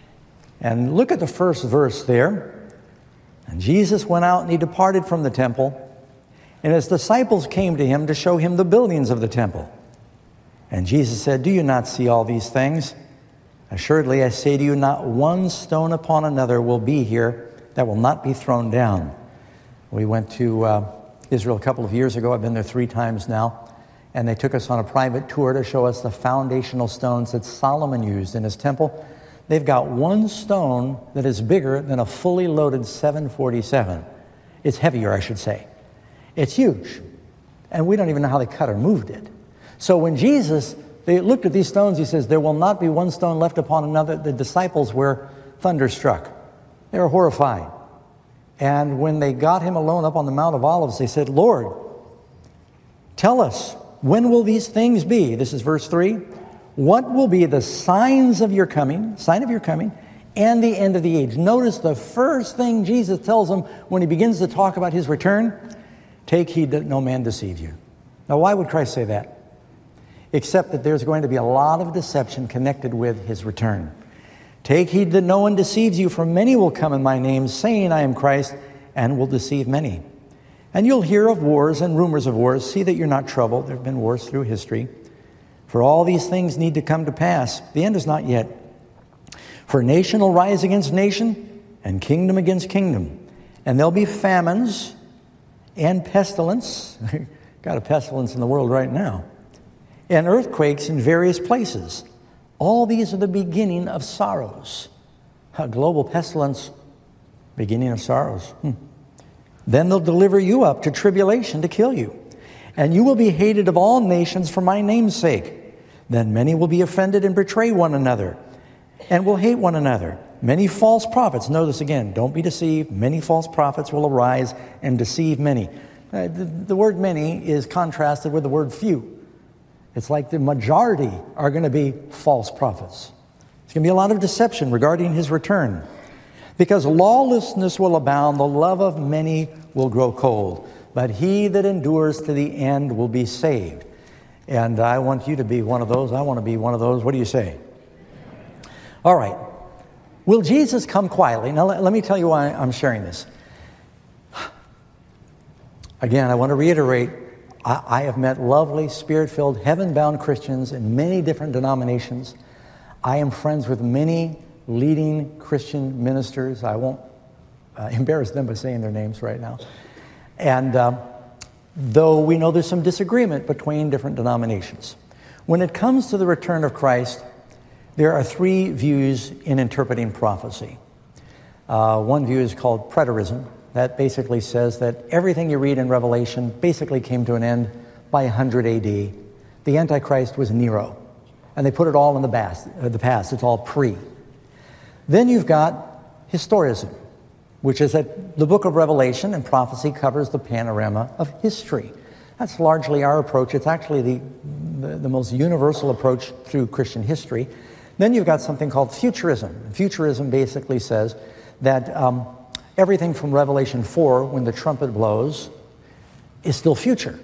And look at the first verse there. And Jesus went out and he departed from the temple. And his disciples came to him to show him the buildings of the temple. And Jesus said, do you not see all these things? Assuredly, I say to you, not one stone upon another will be here that will not be thrown down. We went to Israel a couple of years ago. I've been there 3 times now. And they took us on a private tour to show us the foundational stones that Solomon used in his temple. They've got one stone that is bigger than a fully loaded 747. It's heavier, I should say. It's huge. And we don't even know how they cut or moved it. So when they looked at these stones, he says, there will not be one stone left upon another. The disciples were thunderstruck. They were horrified. And when they got him alone up on the Mount of Olives, they said, Lord, tell us, when will these things be? This is verse 3. What will be the sign of your coming, and the end of the age? Notice the first thing Jesus tells them when he begins to talk about his return, take heed that no man deceive you. Now, why would Christ say that? Except that there's going to be a lot of deception connected with his return. Take heed that no one deceives you, for many will come in my name, saying I am Christ, and will deceive many. And you'll hear of wars and rumors of wars. See that you're not troubled. There have been wars through history. For all these things need to come to pass. The end is not yet. For nation will rise against nation, and kingdom against kingdom. And there'll be famines and pestilence. Got a pestilence in the world right now. And earthquakes in various places. All these are the beginning of sorrows. A global pestilence, beginning of sorrows. Then they'll deliver you up to tribulation to kill you. And you will be hated of all nations for my name's sake. Then many will be offended and betray one another, and will hate one another. Many false prophets, notice again, don't be deceived. Many false prophets will arise and deceive many. The word many is contrasted with the word few. It's like the majority are going to be false prophets. There's going to be a lot of deception regarding his return. Because lawlessness will abound, the love of many will grow cold. But he that endures to the end will be saved. And I want you to be one of those. I want to be one of those. What do you say? All right. Will Jesus come quietly? Now, let me tell you why I'm sharing this. Again, I want to reiterate, I have met lovely, spirit-filled, heaven-bound Christians in many different denominations. I am friends with many leading Christian ministers. I won't embarrass them by saying their names right now. And though we know there's some disagreement between different denominations. When it comes to the return of Christ, there are 3 views in interpreting prophecy. One view is called preterism. That basically says that everything you read in Revelation basically came to an end by 100 AD. The Antichrist was Nero. And they put it all in the past. It's all pre. Then you've got historicism. which is that the book of Revelation and prophecy covers the panorama of history. That's largely our approach. It's actually the most universal approach through Christian history. Then you've got something called futurism. Futurism basically says that everything from Revelation 4, when the trumpet blows, is still future.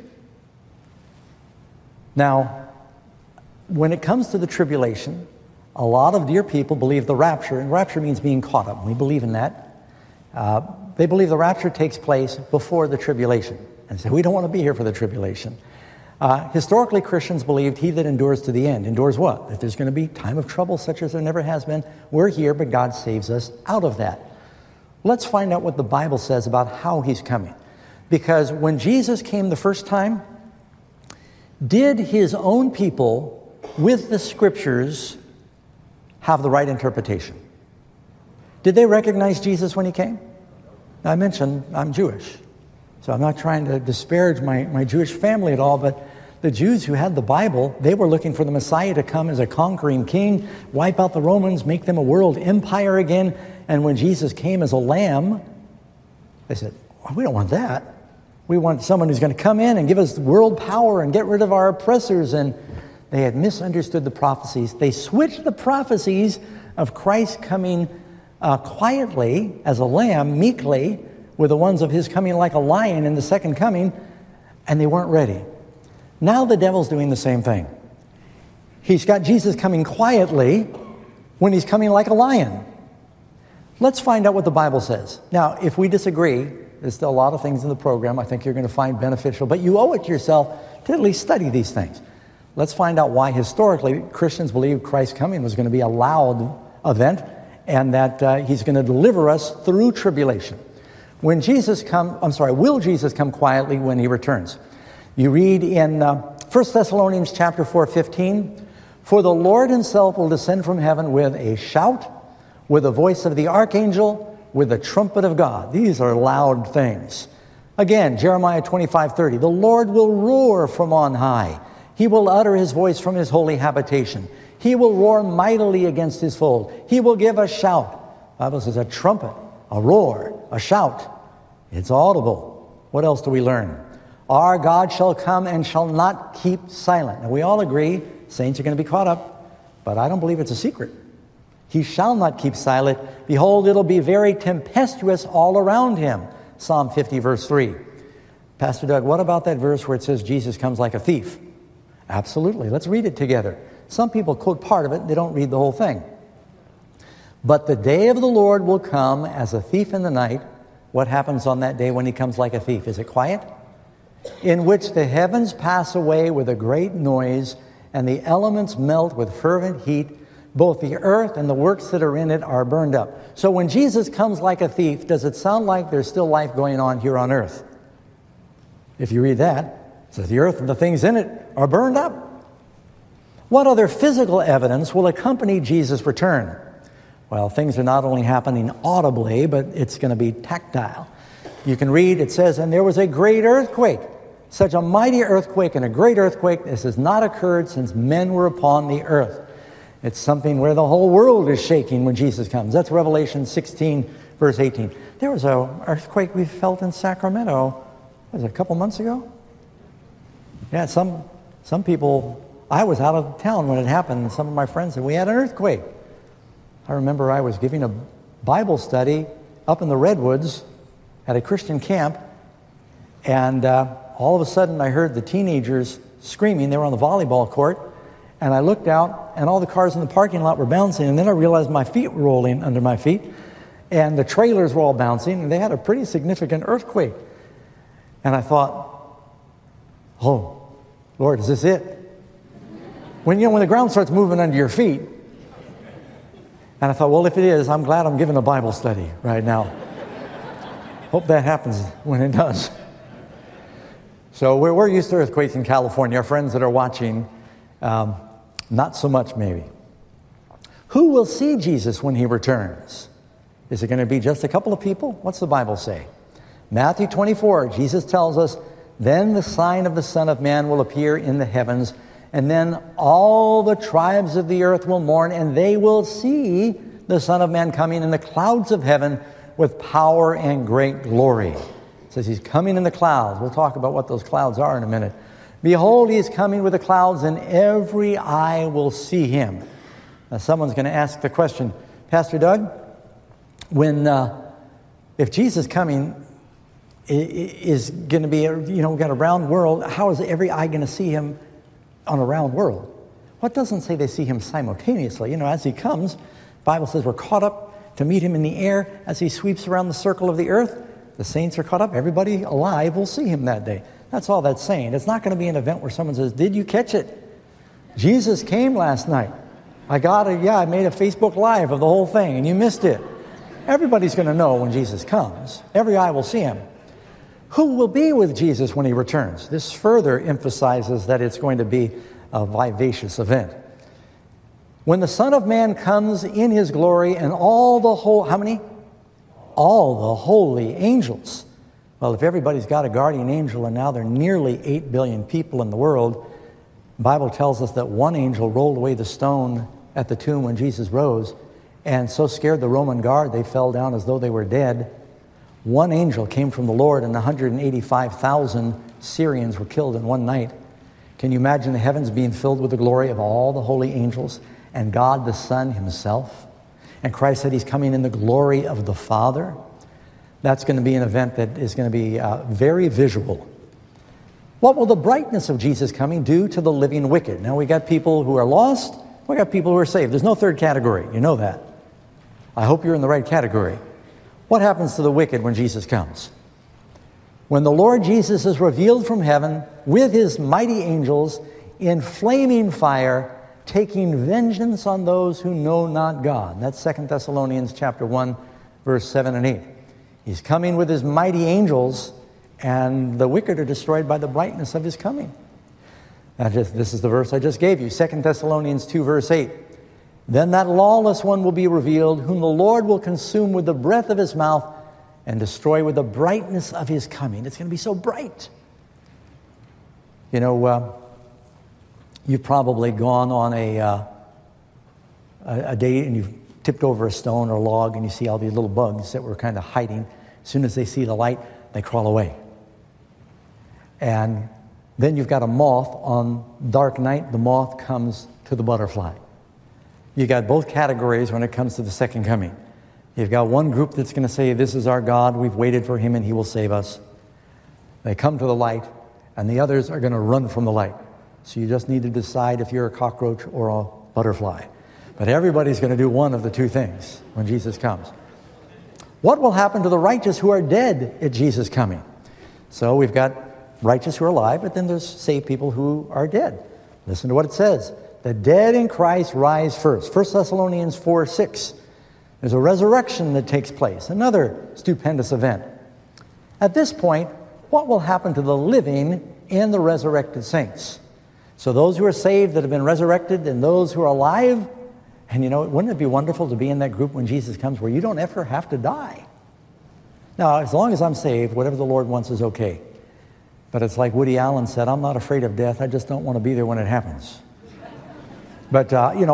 Now, when it comes to the tribulation, a lot of dear people believe the rapture, and rapture means being caught up. We believe in that. They believe the rapture takes place before the tribulation. And say, we don't want to be here for the tribulation. Historically, Christians believed he that endures to the end. Endures what? That there's going to be time of trouble such as there never has been. We're here, but God saves us out of that. Let's find out what the Bible says about how he's coming. Because when Jesus came the first time, did his own people with the scriptures have the right interpretation? Did they recognize Jesus when he came? Now, I mentioned I'm Jewish, so I'm not trying to disparage my Jewish family at all, but the Jews who had the Bible, they were looking for the Messiah to come as a conquering king, wipe out the Romans, make them a world empire again. And when Jesus came as a lamb, they said, well, we don't want that. We want someone who's going to come in and give us world power and get rid of our oppressors. And they had misunderstood the prophecies. They switched the prophecies of Christ coming quietly as a lamb, meekly, with the ones of his coming like a lion in the second coming, and they weren't ready. Now the devil's doing the same thing. He's got Jesus coming quietly when he's coming like a lion. Let's find out what the Bible says. Now, if we disagree, there's still a lot of things in the program I think you're going to find beneficial, but you owe it to yourself to at least study these things. Let's find out why historically Christians believed Christ's coming was going to be a loud event and that he's going to deliver us through tribulation. Will Jesus come quietly when he returns? You read in 1 Thessalonians chapter 4:15, for the Lord himself will descend from heaven with a shout, with the voice of the archangel, with the trumpet of God. These are loud things. Again, Jeremiah 25:30, the Lord will roar from on high. He will utter his voice from his holy habitation. He will roar mightily against his fold. He will give a shout. The Bible says a trumpet, a roar, a shout. It's audible. What else do we learn? Our God shall come and shall not keep silent. Now we all agree saints are going to be caught up, but I don't believe it's a secret. He shall not keep silent. Behold, it'll be very tempestuous all around him. Psalm 50 verse 3. Pastor Doug, what about that verse where it says Jesus comes like a thief? Absolutely. Let's read it together. Some people quote part of it. They don't read the whole thing. But the day of the Lord will come as a thief in the night. What happens on that day when he comes like a thief? Is it quiet? In which the heavens pass away with a great noise, and the elements melt with fervent heat. Both the earth and the works that are in it are burned up. So when Jesus comes like a thief, does it sound like there's still life going on here on earth? If you read that, it says the earth and the things in it are burned up. What other physical evidence will accompany Jesus' return? Well, things are not only happening audibly, but it's going to be tactile. You can read, it says, and there was a great earthquake, such a mighty earthquake and a great earthquake. This has not occurred since men were upon the earth. It's something where the whole world is shaking when Jesus comes. That's Revelation 16, verse 18. There was an earthquake we felt in Sacramento, was it a couple months ago? Yeah, some people, I was out of town when it happened, and some of my friends said, we had an earthquake. I remember I was giving a Bible study up in the Redwoods at a Christian camp, and all of a sudden I heard the teenagers screaming. They were on the volleyball court, and I looked out, and all the cars in the parking lot were bouncing, and then I realized my feet were rolling under my feet, and the trailers were all bouncing, and they had a pretty significant earthquake. And I thought, oh, Lord, is this it? When the ground starts moving under your feet. And I thought, well, if it is, I'm glad I'm giving a Bible study right now. Hope that happens when it does. So we're used to earthquakes in California. Our friends that are watching, not so much maybe. Who will see Jesus when he returns? Is it going to be just a couple of people? What's the Bible say? Matthew 24, Jesus tells us, then the sign of the Son of Man will appear in the heavens, and then all the tribes of the earth will mourn, and they will see the Son of Man coming in the clouds of heaven with power and great glory. It says he's coming in the clouds. We'll talk about what those clouds are in a minute. Behold, he is coming with the clouds, and every eye will see him. Now, someone's going to ask the question, Pastor Doug, if Jesus coming is going to be, we've got a round world, how is every eye going to see him on a round world? What doesn't say they see him simultaneously? As he comes, the Bible says we're caught up to meet him in the air as he sweeps around the circle of the earth. The saints are caught up. Everybody alive will see him that day. That's all that's saying. It's not going to be an event where someone says, did you catch it? Jesus came last night. I made a Facebook Live of the whole thing, and you missed it. Everybody's going to know when Jesus comes. Every eye will see him. Who will be with Jesus when he returns? This further emphasizes that it's going to be a vivacious event. When the Son of Man comes in his glory and all the holy angels. Well, if everybody's got a guardian angel, and now there are nearly 8 billion people in the world, the Bible tells us that one angel rolled away the stone at the tomb when Jesus rose, and so scared the Roman guard they fell down as though they were dead. One angel came from the Lord, and 185,000 Syrians were killed in one night. Can you imagine the heavens being filled with the glory of all the holy angels and God the Son himself? And Christ said he's coming in the glory of the Father. That's going to be an event that is going to be very visual. What will the brightness of Jesus coming do to the living wicked? Now, we got people who are lost. We got people who are saved. There's no third category. You know that. I hope you're in the right category. What happens to the wicked when Jesus comes? When the Lord Jesus is revealed from heaven with his mighty angels in flaming fire, taking vengeance on those who know not God. That's 2 Thessalonians chapter 1, verse 7 and 8. He's coming with his mighty angels, and the wicked are destroyed by the brightness of his coming. This is the verse I just gave you, 2 Thessalonians 2, verse 8. Then that lawless one will be revealed, whom the Lord will consume with the breath of his mouth and destroy with the brightness of his coming. It's going to be so bright. You've probably gone on a date and you've tipped over a stone or a log, and you see all these little bugs that were kind of hiding. As soon as they see the light, they crawl away. And then you've got a moth on dark night. The moth comes to the butterfly. You got both categories when it comes to the second coming. You've got one group that's going to say, this is our God, we've waited for him and he will save us. They come to the light, and the others are going to run from the light. So you just need to decide if you're a cockroach or a butterfly. But everybody's going to do one of the two things when Jesus comes. What will happen to the righteous who are dead at Jesus' coming? So we've got righteous who are alive, but then there's saved people who are dead. Listen to what it says. The dead in Christ rise first. 1 Thessalonians 4:6. There's a resurrection that takes place, another stupendous event. At this point, what will happen to the living and the resurrected saints? So those who are saved that have been resurrected and those who are alive, and wouldn't it be wonderful to be in that group when Jesus comes where you don't ever have to die? Now, as long as I'm saved, whatever the Lord wants is okay. But it's like Woody Allen said, I'm not afraid of death, I just don't want to be there when it happens. But,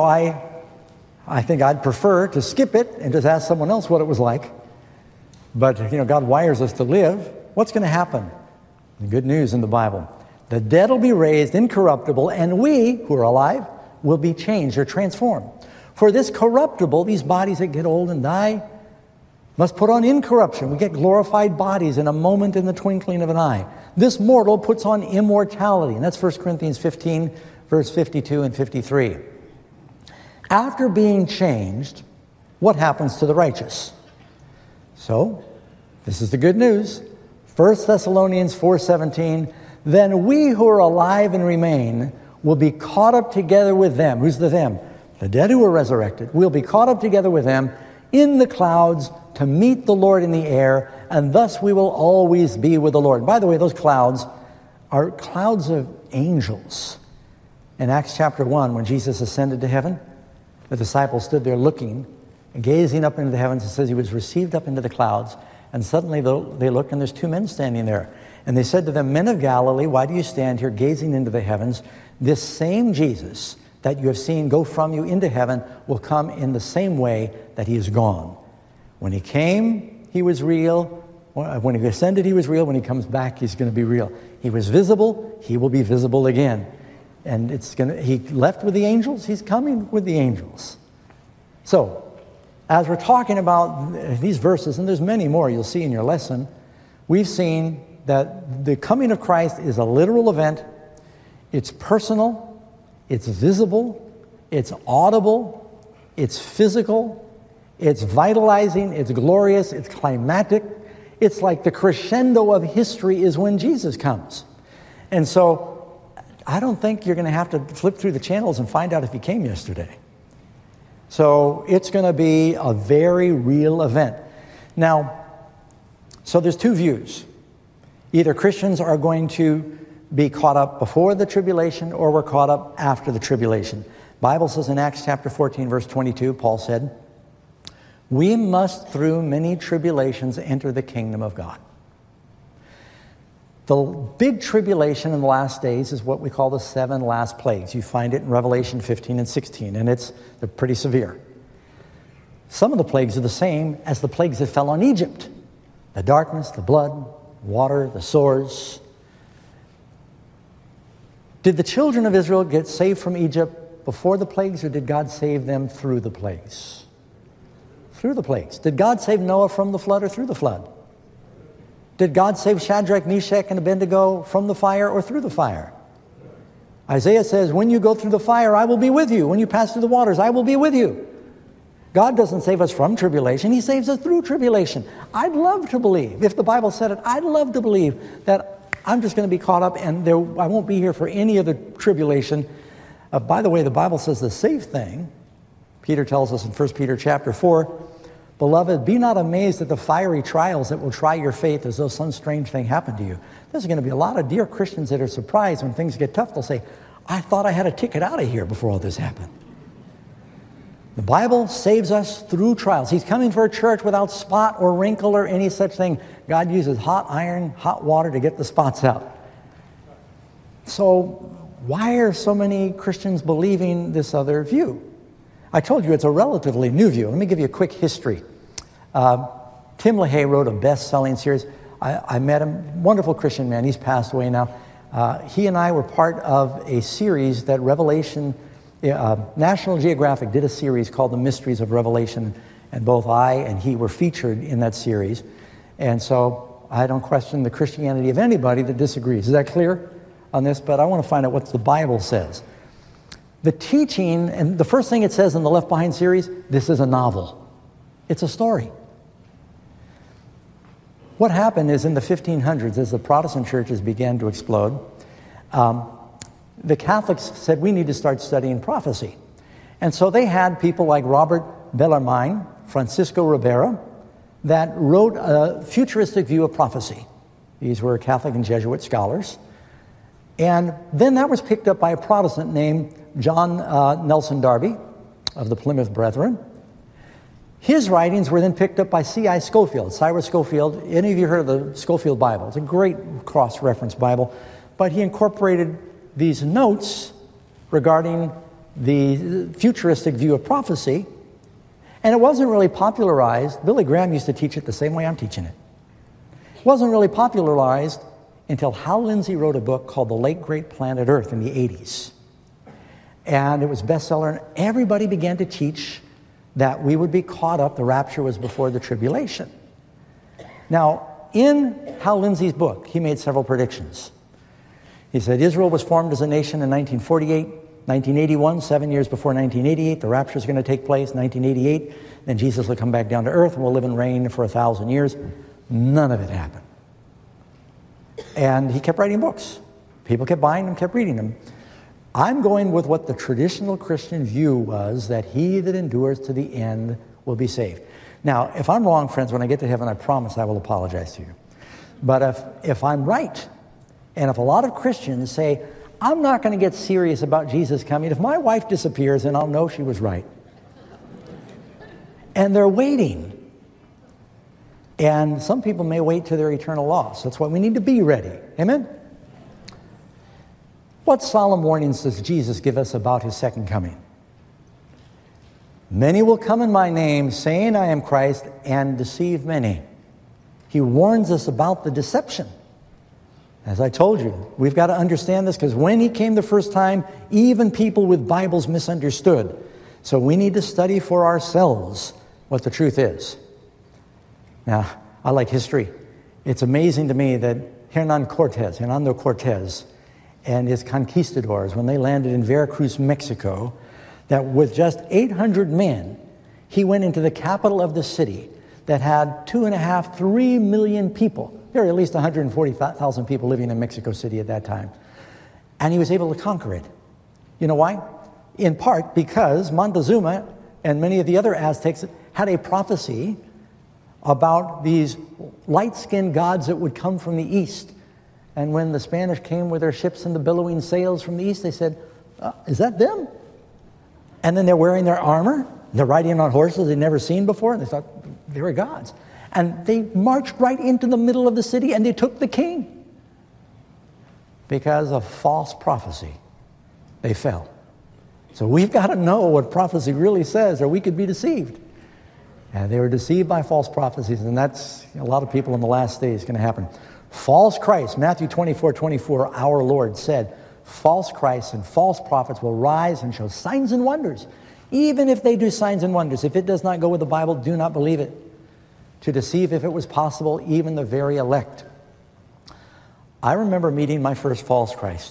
I think I'd prefer to skip it and just ask someone else what it was like. But, God wires us to live. What's going to happen? The good news in the Bible. The dead will be raised incorruptible, and we, who are alive, will be changed or transformed. For this corruptible, these bodies that get old and die, must put on incorruption. We get glorified bodies in a moment, in the twinkling of an eye. This mortal puts on immortality. And that's 1 Corinthians 15, verse 52 and 53. After being changed, what happens to the righteous? So, this is the good news. 1 Thessalonians 4:17, then we who are alive and remain will be caught up together with them. Who's the them? The dead who are resurrected. We'll be caught up together with them in the clouds to meet the Lord in the air, and thus we will always be with the Lord. By the way, those clouds are clouds of angels. In Acts chapter 1, when Jesus ascended to heaven, the disciples stood there looking and gazing up into the heavens. It says he was received up into the clouds. And suddenly they looked, and there's two men standing there. And they said to them, men of Galilee, why do you stand here gazing into the heavens? This same Jesus that you have seen go from you into heaven will come in the same way that he is gone. When he came, he was real. When he ascended, he was real. When he comes back, he's going to be real. He was visible. He will be visible again. And he left with the angels. He's coming with the angels. So, as we're talking about these verses, and there's many more you'll see in your lesson, we've seen that the coming of Christ is a literal event. It's personal. It's visible. It's audible. It's physical. It's vitalizing. It's glorious. It's climatic. It's like the crescendo of history is when Jesus comes. And so I don't think you're going to have to flip through the channels and find out if he came yesterday. So it's going to be a very real event. Now, so there's two views. Either Christians are going to be caught up before the tribulation or we're caught up after the tribulation. The Bible says in Acts chapter 14, verse 22, Paul said, "We must through many tribulations enter the kingdom of God." The big tribulation in the last days is what we call the 7 last plagues. You find it in Revelation 15 and 16, and they're pretty severe. Some of the plagues are the same as the plagues that fell on Egypt. The darkness, the blood, water, the swords. Did the children of Israel get saved from Egypt before the plagues, or did God save them through the plagues? Through the plagues. Did God save Noah from the flood or through the flood? Did God save Shadrach, Meshach, and Abednego from the fire or through the fire? Isaiah says, "When you go through the fire, I will be with you. When you pass through the waters, I will be with you." God doesn't save us from tribulation. He saves us through tribulation. I'd love to believe, if the Bible said it, I'd love to believe that I'm just going to be caught up and I won't be here for any of the tribulation. By the way, the Bible says the safe thing. Peter tells us in 1 Peter chapter 4, "Beloved, be not amazed at the fiery trials that will try your faith as though some strange thing happened to you." There's going to be a lot of dear Christians that are surprised when things get tough. They'll say, "I thought I had a ticket out of here before all this happened." The Bible saves us through trials. He's coming for a church without spot or wrinkle or any such thing. God uses hot iron, hot water to get the spots out. So why are so many Christians believing this other view? I told you it's a relatively new view. Let me give you a quick history. Tim LaHaye wrote a best-selling series. I met him, wonderful Christian man. He's passed away now. He and I were part of a series that National Geographic did a series called The Mysteries of Revelation, and both I and he were featured in that series. And so I don't question the Christianity of anybody that disagrees. Is that clear on this? But I want to find out what the Bible says. The teaching, and the first thing it says in the Left Behind series, this is a novel. It's a story. What happened is in the 1500s, as the Protestant churches began to explode, the Catholics said, we need to start studying prophecy. And so they had people like Robert Bellarmine, Francisco Ribera, that wrote a futuristic view of prophecy. These were Catholic and Jesuit scholars. And then that was picked up by a Protestant named John Nelson Darby of the Plymouth Brethren. His writings were then picked up by C.I. Scofield, Cyrus Scofield. Any of you heard of the Scofield Bible? It's a great cross-reference Bible. But he incorporated these notes regarding the futuristic view of prophecy. And it wasn't really popularized. Billy Graham used to teach it the same way I'm teaching it. It wasn't really popularized until Hal Lindsey wrote a book called The Late Great Planet Earth in the 80s. And it was bestseller, and everybody began to teach that we would be caught up, the rapture was before the tribulation. Now, in Hal Lindsey's book, he made several predictions. He said Israel was formed as a nation in 1948, 1981, 7 years before 1988, the rapture is going to take place, 1988, then Jesus will come back down to earth and we'll live and reign for 1,000 years. None of it happened. And he kept writing books. People kept buying them, kept reading them. I'm going with what the traditional Christian view was, that he that endures to the end will be saved. Now, if I'm wrong, friends, when I get to heaven, I promise I will apologize to you. But if I'm right, and if a lot of Christians say, I'm not going to get serious about Jesus coming, if my wife disappears, then I'll know she was right. And they're waiting. And some people may wait to their eternal loss. That's why we need to be ready. Amen? What solemn warnings does Jesus give us about his second coming? Many will come in my name, saying I am Christ, and deceive many. He warns us about the deception. As I told you, we've got to understand this because when he came the first time, even people with Bibles misunderstood. So we need to study for ourselves what the truth is. Now, I like history. It's amazing to me that Hernando Cortez, and his conquistadors, when they landed in Veracruz, Mexico, that with just 800 men, he went into the capital of the city that had 2.5, 3 million people. There were at least 140,000 people living in Mexico City at that time. And he was able to conquer it. You know why? In part because Montezuma and many of the other Aztecs had a prophecy about these light-skinned gods that would come from the east. And when the Spanish came with their ships and the billowing sails from the east, they said, is that them? And then they're wearing their armor. They're riding on horses they'd never seen before. And they thought they were gods. And they marched right into the middle of the city and they took the king. Because of false prophecy, they fell. So we've got to know what prophecy really says or we could be deceived. And they were deceived by false prophecies, and that's a lot of people in the last days going to happen. False Christ, Matthew 24:24, our Lord said, false Christs and false prophets will rise and show signs and wonders. Even if they do signs and wonders, if it does not go with the Bible, do not believe it. To deceive, if it was possible, even the very elect. I remember meeting my first false Christ.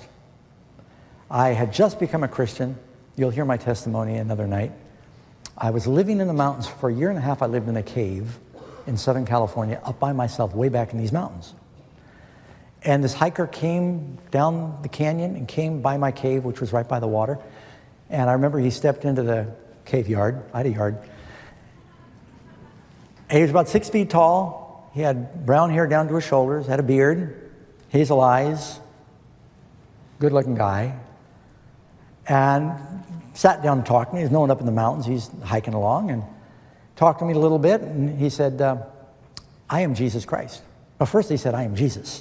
I had just become a Christian. You'll hear my testimony another night. I was living in the mountains. For a year and a half, I lived in a cave in Southern California, up by myself, way back in these mountains. And this hiker came down the canyon and came by my cave, which was right by the water. And I remember he stepped into the cave yard. I had a yard. And he was about 6 feet tall. He had brown hair down to his shoulders, had a beard, hazel eyes, good-looking guy. And sat down and talked to me. He's no one up in the mountains. He's hiking along and talked to me a little bit. And he said, I am Jesus Christ. Well, first he said, I am Jesus.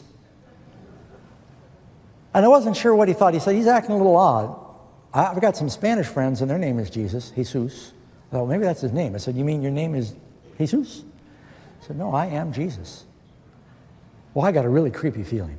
And I wasn't sure what he thought. He said, he's acting a little odd. I've got some Spanish friends and their name is Jesus, Jesus. I thought, maybe that's his name. I said, you mean your name is Jesus? He said, no, I am Jesus. Well, I got a really creepy feeling.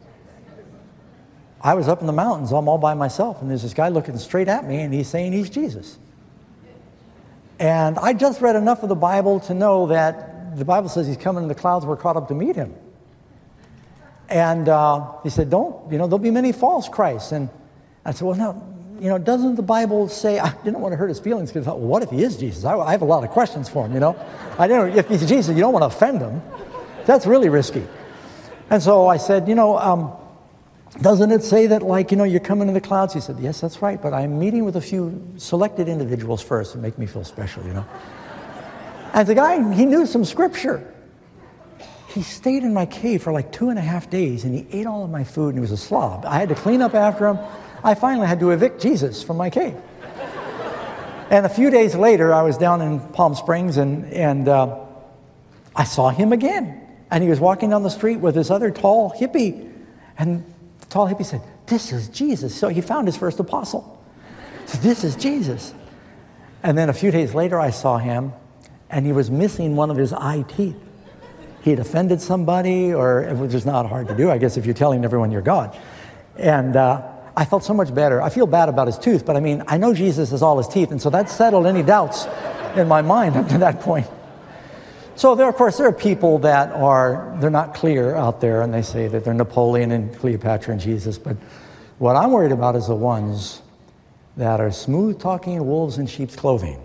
I was up in the mountains, I'm all by myself, and there's this guy looking straight at me, and he's saying he's Jesus. And I just read enough of the Bible to know that the Bible says he's coming in the clouds, we're caught up to meet him. And he said, there'll be many false Christs. And I said, well, no, doesn't the Bible say, I didn't want to hurt his feelings, because what if he is Jesus? I have a lot of questions for him, if he's Jesus, you don't want to offend him. That's really risky. And so I said, doesn't it say that, you're coming in the clouds? He said, yes, that's right, but I'm meeting with a few selected individuals first to make me feel special, And the guy, he knew some scripture. He stayed in my cave for 2.5 days, and he ate all of my food, and he was a slob. I had to clean up after him. I finally had to evict Jesus from my cave. And a few days later, I was down in Palm Springs, and I saw him again. And he was walking down the street with this other tall hippie, and the tall hippie said, this is Jesus. So he found his first apostle. He said, this is Jesus. And then a few days later, I saw him, and he was missing one of his eye teeth. He had offended somebody, which is not hard to do, I guess, if you're telling everyone you're God. And I felt so much better. I feel bad about his tooth, but I know Jesus has all his teeth, and so that settled any doubts in my mind up to that point. So there are people that they're not clear out there, and they say that they're Napoleon and Cleopatra and Jesus, but what I'm worried about is the ones that are smooth-talking wolves in sheep's clothing.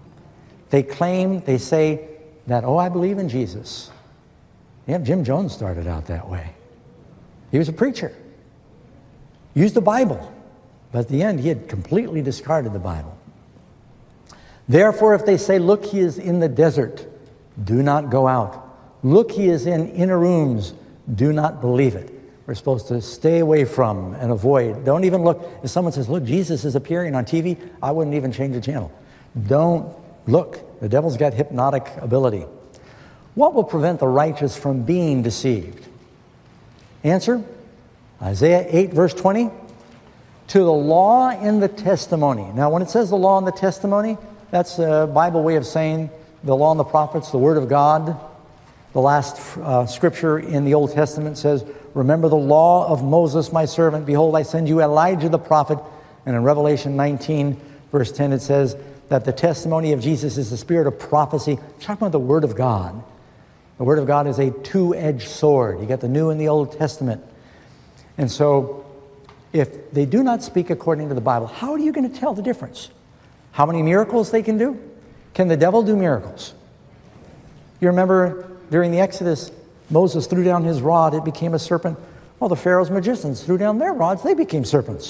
They say that, I believe in Jesus. Yeah, Jim Jones started out that way. He was a preacher. Used the Bible. But at the end, he had completely discarded the Bible. Therefore, if they say, look, he is in the desert, do not go out. Look, he is in inner rooms, do not believe it. We're supposed to stay away from and avoid. Don't even look. If someone says, look, Jesus is appearing on TV, I wouldn't even change the channel. Don't look. The devil's got hypnotic ability. What will prevent the righteous from being deceived? Answer, Isaiah 8, verse 20. To the law and the testimony. Now, when it says the law and the testimony, that's a Bible way of saying the law and the prophets, the Word of God, The last scripture in the Old Testament says, remember the law of Moses, my servant. Behold, I send you Elijah the prophet. And in Revelation 19, verse 10, it says that the testimony of Jesus is the spirit of prophecy. Talking about the Word of God. The Word of God is a two-edged sword. You got the New and the Old Testament. And so, if they do not speak according to the Bible, how are you going to tell the difference? How many miracles they can do? Can the devil do miracles? You remember during the Exodus, Moses threw down his rod, it became a serpent. Well, the Pharaoh's magicians threw down their rods, they became serpents.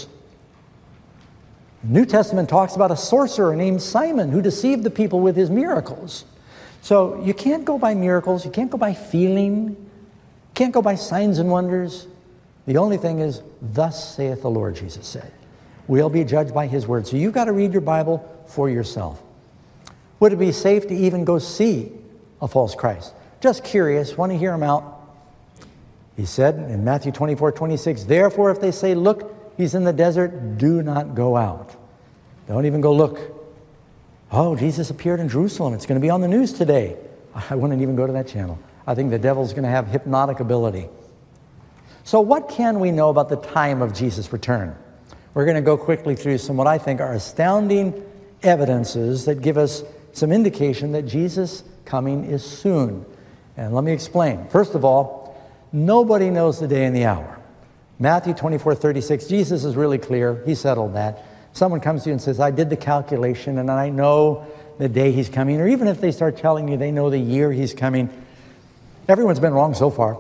The New Testament talks about a sorcerer named Simon who deceived the people with his miracles. So you can't go by miracles, you can't go by feeling, you can't go by signs and wonders. The only thing is, thus saith the Lord, Jesus said. We'll be judged by his word. So you've got to read your Bible for yourself. Would it be safe to even go see a false Christ? Just curious, want to hear him out. He said in Matthew 24:26, therefore if they say, look, he's in the desert, do not go out. Don't even go look. Oh, Jesus appeared in Jerusalem. It's going to be on the news today. I wouldn't even go to that channel. I think the devil's going to have hypnotic ability. So what can we know about the time of Jesus' return? We're going to go quickly through some what I think are astounding evidences that give us some indication that Jesus' coming is soon. And let me explain. First of all, nobody knows the day and the hour. Matthew 24:36, Jesus is really clear. He settled that. Someone comes to you and says, I did the calculation and I know the day he's coming. Or even if they start telling you they know the year he's coming, everyone's been wrong so far.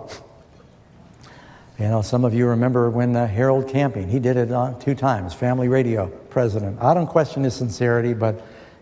You know, some of you remember when Harold Camping, he did it 2 times, Family Radio president. I don't question his sincerity, but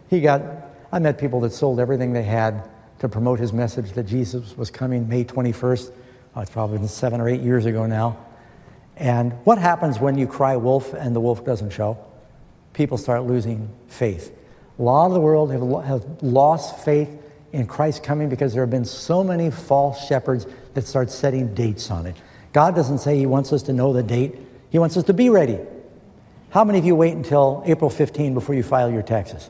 I met people that sold everything they had to promote his message that Jesus was coming May 21st. It's probably been 7 or 8 years ago now. And what happens when you cry wolf and the wolf doesn't show? People start losing faith. A lot of the world have lost faith in Christ coming because there have been so many false shepherds that start setting dates on it. God doesn't say he wants us to know the date. He wants us to be ready. How many of you wait until April 15 before you file your taxes?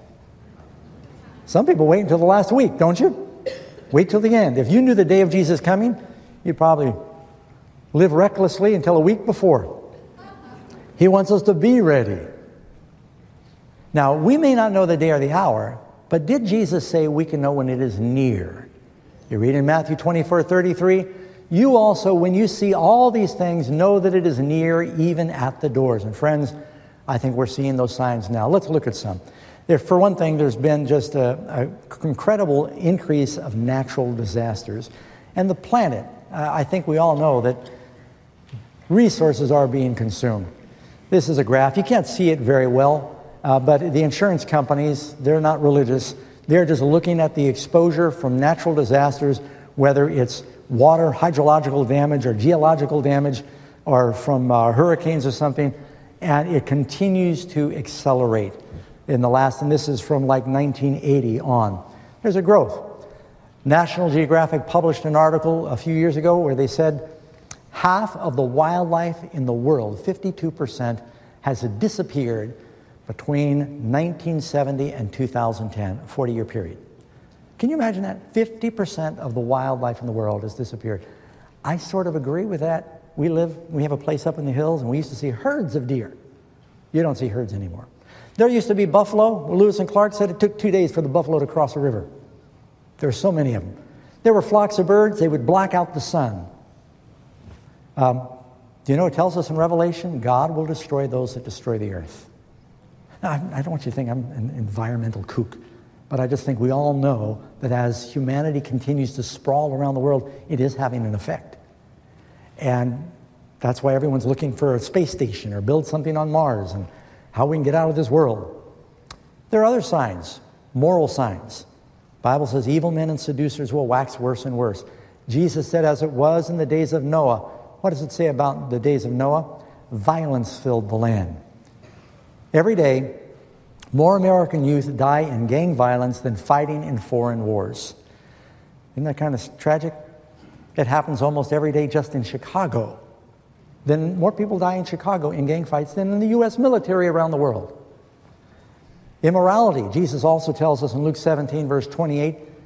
Some people wait until the last week, don't you? Wait till the end. If you knew the day of Jesus coming, you'd probably live recklessly until a week before. He wants us to be ready. Now, we may not know the day or the hour, but did Jesus say we can know when it is near? You read in Matthew 24:33, you also, when you see all these things, know that it is near, even at the doors. And friends, I think we're seeing those signs now. Let's look at some. For one thing, there's been just an incredible increase of natural disasters. And the planet, I think we all know that resources are being consumed. This is a graph. You can't see it very well, but the insurance companies, they're not religious. They're just looking at the exposure from natural disasters, whether it's water, hydrological damage, or geological damage, or from hurricanes or something, and it continues to accelerate in the last, and this is from like 1980 on. There's a growth. National Geographic published an article a few years ago where they said half of the wildlife in the world, 52%, has disappeared between 1970 and 2010, a 40-year period. Can you imagine that? 50% of the wildlife in the world has disappeared. I sort of agree with that. We have a place up in the hills, and we used to see herds of deer. You don't see herds anymore. There used to be buffalo. Lewis and Clark said it took 2 days for the buffalo to cross a river. There were so many of them. There were flocks of birds. They would black out the sun. Do you know it tells us in Revelation? God will destroy those that destroy the earth. Now, I don't want you to think I'm an environmental kook, but I just think we all know that as humanity continues to sprawl around the world, it is having an effect. And that's why everyone's looking for a space station or build something on Mars and how we can get out of this world. There are other signs, moral signs. The Bible says evil men and seducers will wax worse and worse. Jesus said, as it was in the days of Noah. What does it say about the days of Noah? Violence filled the land. Every day, more American youth die in gang violence than fighting in foreign wars. Isn't that kind of tragic? It happens almost every day just in Chicago. Then more people die in Chicago in gang fights than in the U.S. military around the world. Immorality. Jesus also tells us in Luke 17, verse 28,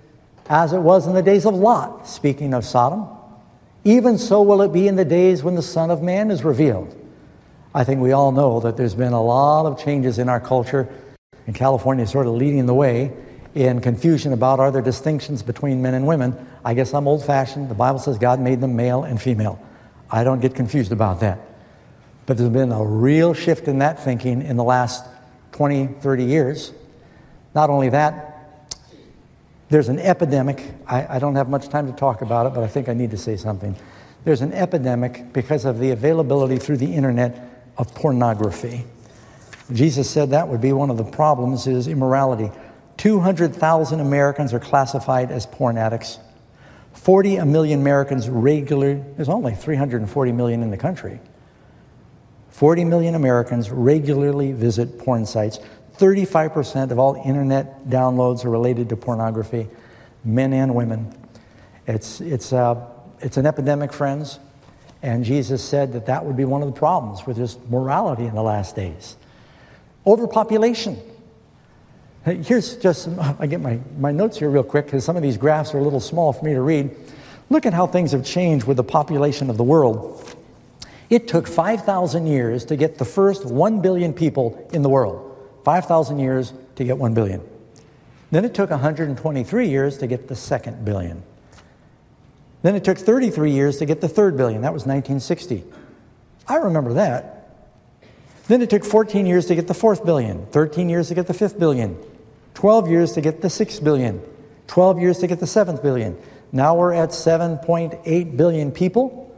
as it was in the days of Lot, speaking of Sodom, even so will it be in the days when the Son of Man is revealed. I think we all know that there's been a lot of changes in our culture, and California is sort of leading the way in confusion about are there distinctions between men and women. I guess I'm old-fashioned. The Bible says God made them male and female. I don't get confused about that. But there's been a real shift in that thinking in the last 20, 30 years. Not only that, there's an epidemic. I don't have much time to talk about it, but I think I need to say something. There's an epidemic because of the availability through the internet of pornography. Jesus said that would be one of the problems is immorality. 200,000 Americans are classified as porn addicts. 40 million Americans regularly, there's only 340 million in the country. 40 million Americans regularly visit porn sites. 35% of all internet downloads are related to pornography, men and women. It's an epidemic, friends. And Jesus said that that would be one of the problems with just morality in the last days. Overpopulation. Here's just, I get my notes here real quick because some of these graphs are a little small for me to read. Look at how things have changed with the population of the world. It took 5,000 years to get the first 1 billion people in the world. 5,000 years to get 1 billion. Then it took 123 years to get the second billion. Then it took 33 years to get the third billion. That was 1960. I remember that. Then it took 14 years to get the fourth billion, 13 years to get the fifth billion, 12 years to get the 6th billion, 12 years to get the 7th billion. Now we're at 7.8 billion people,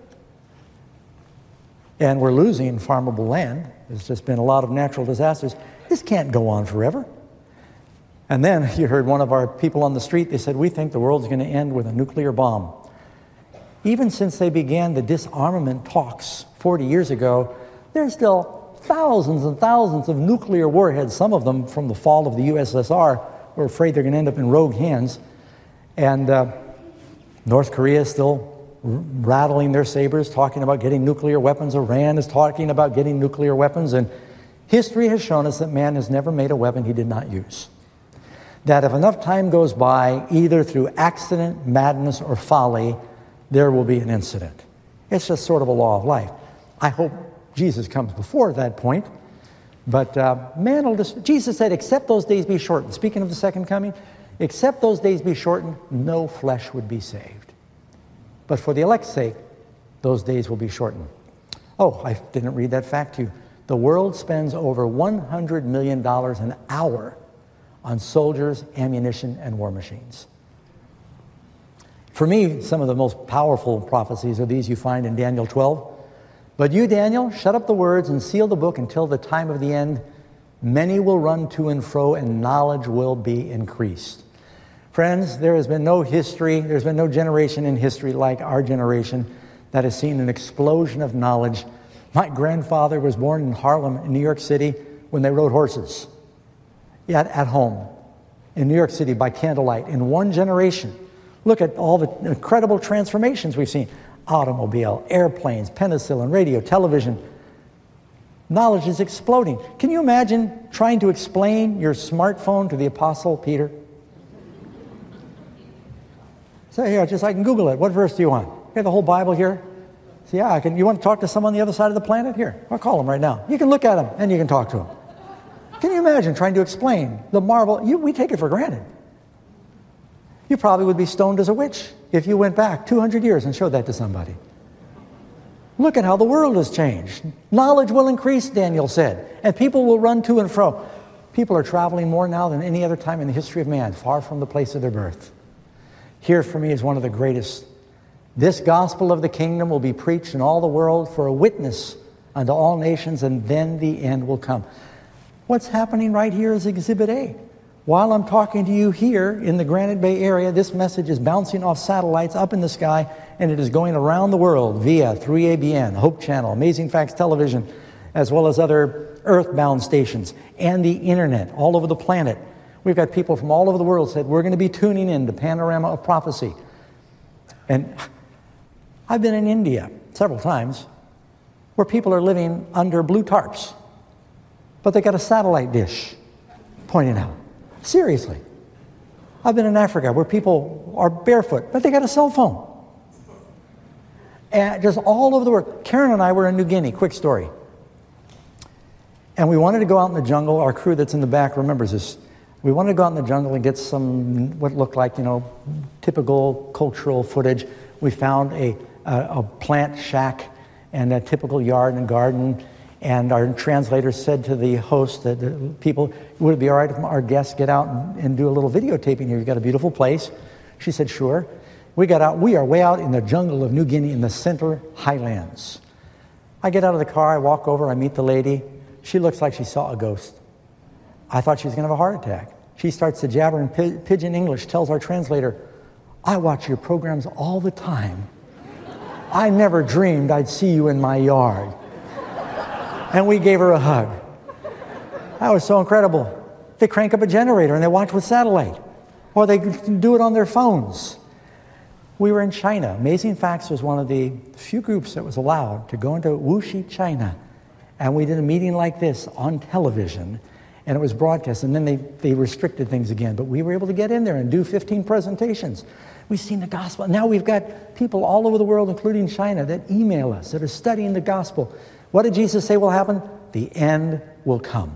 and we're losing farmable land. There's just been a lot of natural disasters. This can't go on forever. And then you heard one of our people on the street, they said, we think the world's going to end with a nuclear bomb. Even since they began the disarmament talks 40 years ago, there's still thousands and thousands of nuclear warheads, some of them from the fall of the USSR. We're afraid they're going to end up in rogue hands. And North Korea is still rattling their sabers, talking about getting nuclear weapons. Iran is talking about getting nuclear weapons. And history has shown us that man has never made a weapon he did not use. That if enough time goes by, either through accident, madness, or folly, there will be an incident. It's just sort of a law of life. I hope Jesus comes before that point. But man will just, Jesus said, except those days be shortened. Speaking of the second coming, except those days be shortened, no flesh would be saved. But for the elect's sake, those days will be shortened. Oh, I didn't read that fact to you. The world spends over $100 million an hour on soldiers, ammunition, and war machines. For me, some of the most powerful prophecies are these you find in Daniel 12. But you, Daniel, shut up the words and seal the book until the time of the end. Many will run to and fro, and knowledge will be increased. Friends, there has been no history, there's been no generation in history like our generation that has seen an explosion of knowledge. My grandfather was born in Harlem, in New York City, when they rode horses. At home, in New York City, by candlelight, in one generation. Look at all the incredible transformations we've seen. Automobile, airplanes, penicillin, radio, television. Knowledge is exploding. Can you imagine trying to explain your smartphone to the Apostle Peter? So here, I can Google it. What verse do you want? You have the whole Bible here? So yeah, you want to talk to someone on the other side of the planet? Here, I'll call him right now. You can look at him and you can talk to him. Can you imagine trying to explain the marvel? We take it for granted. You probably would be stoned as a witch if you went back 200 years and showed that to somebody. Look at how the world has changed. Knowledge will increase, Daniel said, and people will run to and fro. People are traveling more now than any other time in the history of man, far from the place of their birth. Here for me is one of the greatest. This gospel of the kingdom will be preached in all the world for a witness unto all nations, and then the end will come. What's happening right here is Exhibit A. While I'm talking to you here in the Granite Bay area, this message is bouncing off satellites up in the sky, and it is going around the world via 3ABN, Hope Channel, Amazing Facts Television, as well as other earthbound stations, and the internet all over the planet. We've got people from all over the world said, we're going to be tuning in to Panorama of Prophecy. And I've been in India several times where people are living under blue tarps, but they got a satellite dish pointing out. Seriously. I've been in Africa where people are barefoot, but they got a cell phone. And just all over the world. Karen and I were in New Guinea, quick story. And we wanted to go out in the jungle. Our crew that's in the back remembers this. We wanted to go out in the jungle and get some, what looked like, typical cultural footage. We found a plant shack and a typical yard and garden. And our translator said to the host that the people, would it be all right if our guests get out and do a little videotaping here? You've got a beautiful place. She said, sure. We got out. We are way out in the jungle of New Guinea in the center highlands. I get out of the car. I walk over. I meet the lady. She looks like she saw a ghost. I thought she was going to have a heart attack. She starts to jabber in pidgin English, tells our translator, I watch your programs all the time. I never dreamed I'd see you in my yard. And we gave her a hug. That was so incredible. They crank up a generator and they watch with satellite. Or they do it on their phones. We were in China. Amazing Facts was one of the few groups that was allowed to go into Wuxi, China. And we did a meeting like this on television. And it was broadcast. And then they restricted things again. But we were able to get in there and do 15 presentations. We've seen the gospel. Now we've got people all over the world, including China, that email us, that are studying the gospel. What did Jesus say will happen? The end will come.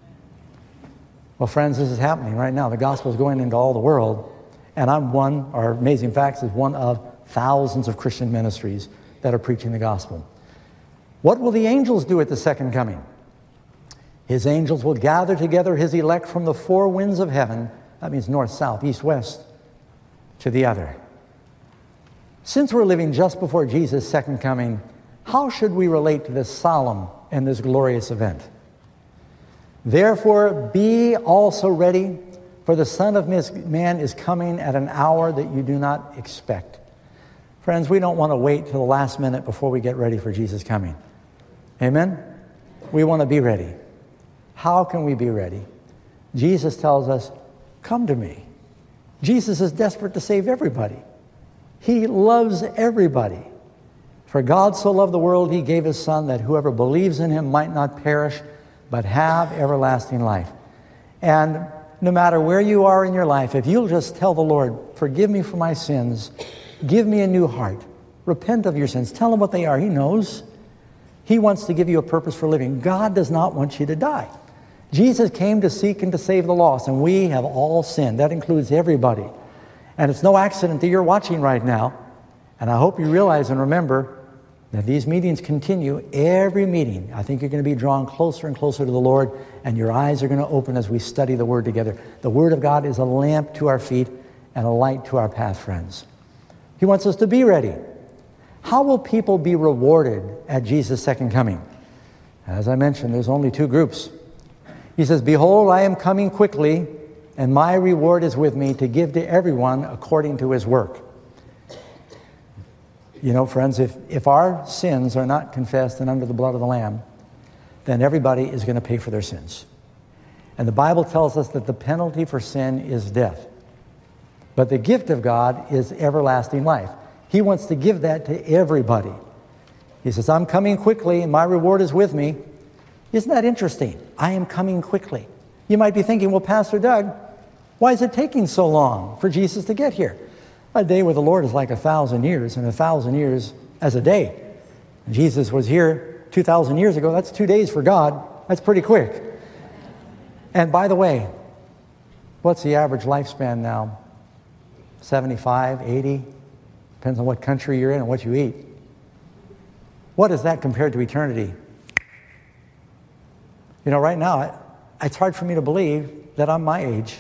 Well, friends, this is happening right now. The gospel is going into all the world. And our Amazing Facts is one of thousands of Christian ministries that are preaching the gospel. What will the angels do at the second coming? His angels will gather together his elect from the four winds of heaven. That means north, south, east, west, to the other. Since we're living just before Jesus' second coming, how should we relate to this solemn and this glorious event? Therefore, be also ready, for the Son of Man is coming at an hour that you do not expect. Friends, we don't want to wait till the last minute before we get ready for Jesus' coming. Amen? We want to be ready. How can we be ready? Jesus tells us, come to me. Jesus is desperate to save everybody. He loves everybody. For God so loved the world, he gave his Son, that whoever believes in him might not perish, but have everlasting life. And no matter where you are in your life, if you'll just tell the Lord, forgive me for my sins, give me a new heart, repent of your sins, tell him what they are. He knows. He wants to give you a purpose for living. God does not want you to die. Jesus came to seek and to save the lost, and we have all sinned. That includes everybody. And it's no accident that you're watching right now. And I hope you realize and remember that these meetings continue. Every meeting, I think you're going to be drawn closer and closer to the Lord, and your eyes are going to open as we study the Word together. The Word of God is a lamp to our feet and a light to our path, friends. He wants us to be ready. How will people be rewarded at Jesus' second coming? As I mentioned, there's only two groups. He says, behold, I am coming quickly, and my reward is with me to give to everyone according to his work. You know, friends, if our sins are not confessed and under the blood of the Lamb, then everybody is going to pay for their sins. And the Bible tells us that the penalty for sin is death. But the gift of God is everlasting life. He wants to give that to everybody. He says, I'm coming quickly, and my reward is with me. Isn't that interesting? I am coming quickly. You might be thinking, well, Pastor Doug, why is it taking so long for Jesus to get here? A day with the Lord is like 1,000 years, and 1,000 years as a day. Jesus was here 2,000 years ago. That's 2 days for God. That's pretty quick. And by the way, what's the average lifespan now? 75, 80? Depends on what country you're in and what you eat. What is that compared to eternity? You know, right now, it's hard for me to believe that I'm my age.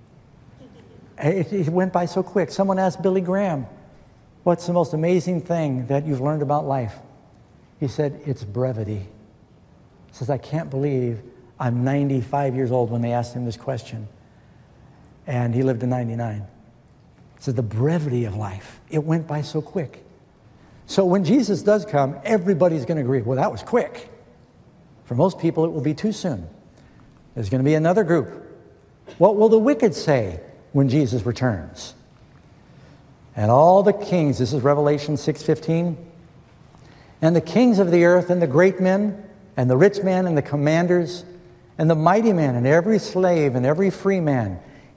It went by so quick. Someone asked Billy Graham, what's the most amazing thing that you've learned about life? He said, it's brevity. He says, I can't believe I'm 95 years old when they asked him this question. And he lived to 99. He said, the brevity of life. It went by so quick. So when Jesus does come, everybody's going to agree, well, that was quick. For most people, it will be too soon. There's going to be another group. What will the wicked say when Jesus returns? And all the kings, this is Revelation 6:15, and the kings of the earth, and the great men, and the rich men, and the commanders, and the mighty man, and every slave, and every free man,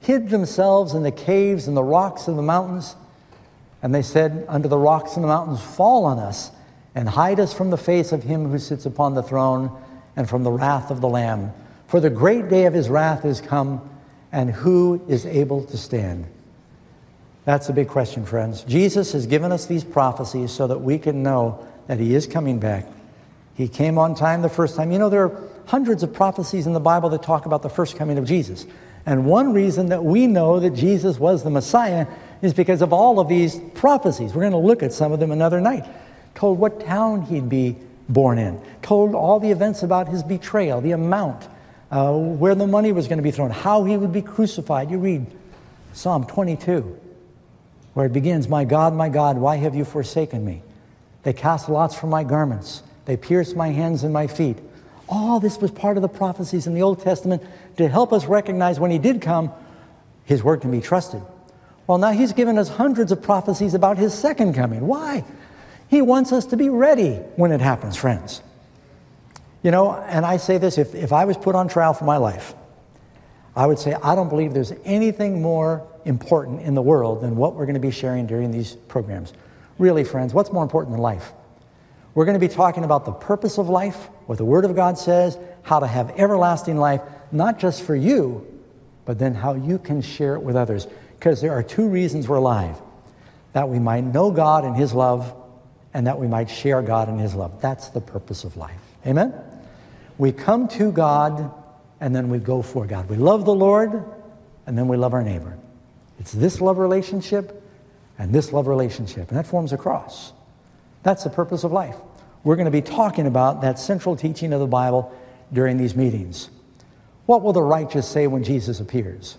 hid themselves in the caves and the rocks of the mountains. And they said unto the rocks and the mountains, fall on us, and hide us from the face of him who sits upon the throne, and from the wrath of the Lamb. For the great day of his wrath is come, and who is able to stand? That's a big question, friends. Jesus has given us these prophecies so that we can know that he is coming back. He came on time the first time. You know, there are hundreds of prophecies in the Bible that talk about the first coming of Jesus. And one reason that we know that Jesus was the Messiah is because of all of these prophecies. We're going to look at some of them another night. Told what town he'd be born in. Told all the events about his betrayal, the amount, where the money was going to be thrown, how he would be crucified. You read Psalm 22, where it begins, my God, why have you forsaken me? They cast lots for my garments. They pierced my hands and my feet. All this was part of the prophecies in the Old Testament to help us recognize when he did come, his word can be trusted. Well, now he's given us hundreds of prophecies about his second coming. Why? He wants us to be ready when it happens, friends. You know, and I say this, if I was put on trial for my life, I would say I don't believe there's anything more important in the world than what we're going to be sharing during these programs. Really, friends, what's more important than life? We're going to be talking about the purpose of life, what the Word of God says, how to have everlasting life, not just for you, but then how you can share it with others. Because there are two reasons we're alive. That we might know God and his love, and that we might share God and his love. That's the purpose of life. Amen? We come to God, and then we go for God. We love the Lord, and then we love our neighbor. It's this love relationship and this love relationship, and that forms a cross. That's the purpose of life. We're going to be talking about that central teaching of the Bible during these meetings. What will the righteous say when Jesus appears?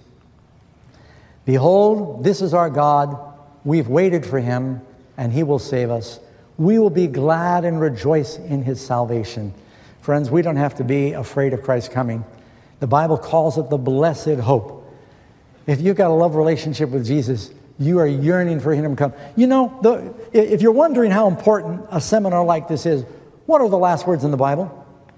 Behold, this is our God. We've waited for him, and he will save us. We will be glad and rejoice in his salvation. Friends, we don't have to be afraid of Christ's coming. The Bible calls it the blessed hope. If you've got a love relationship with Jesus, you are yearning for him to come. You know, if you're wondering how important a seminar like this is, what are the last words in the Bible?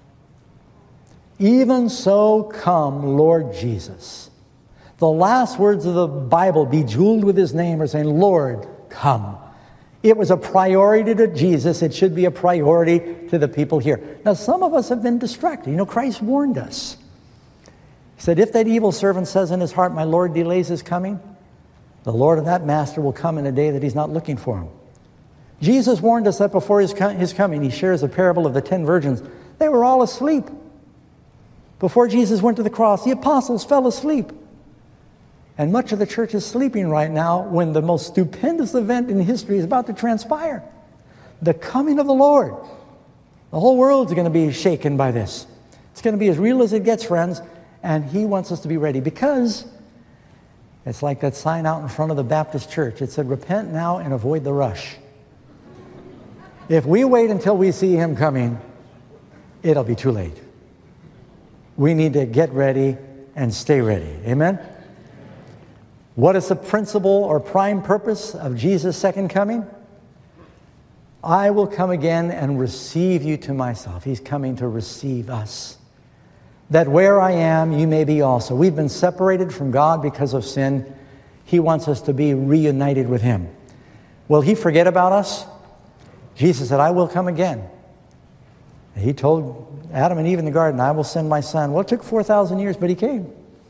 Even so come, Lord Jesus. The last words of the Bible, bejeweled with his name, are saying, Lord, come. It was a priority to Jesus. It should be a priority to the people here. Now, some of us have been distracted. You know, Christ warned us. He said, if that evil servant says in his heart, my Lord delays his coming, the Lord of that master will come in a day that he's not looking for him. Jesus warned us that before his coming, he shares a parable of the 10 virgins. They were all asleep. Before Jesus went to the cross, the apostles fell asleep. And much of the church is sleeping right now when the most stupendous event in history is about to transpire. The coming of the Lord. The whole world's going to be shaken by this. It's going to be as real as it gets, friends. And he wants us to be ready because it's like that sign out in front of the Baptist church. It said, repent now and avoid the rush. If we wait until we see him coming, it'll be too late. We need to get ready and stay ready. Amen? What is the principal or prime purpose of Jesus' second coming? I will come again and receive you to myself. He's coming to receive us. That where I am, you may be also. We've been separated from God because of sin. He wants us to be reunited with him. Will he forget about us? Jesus said, I will come again. He told Adam and Eve in the garden, I will send my son. Well, it took 4,000 years, but he came.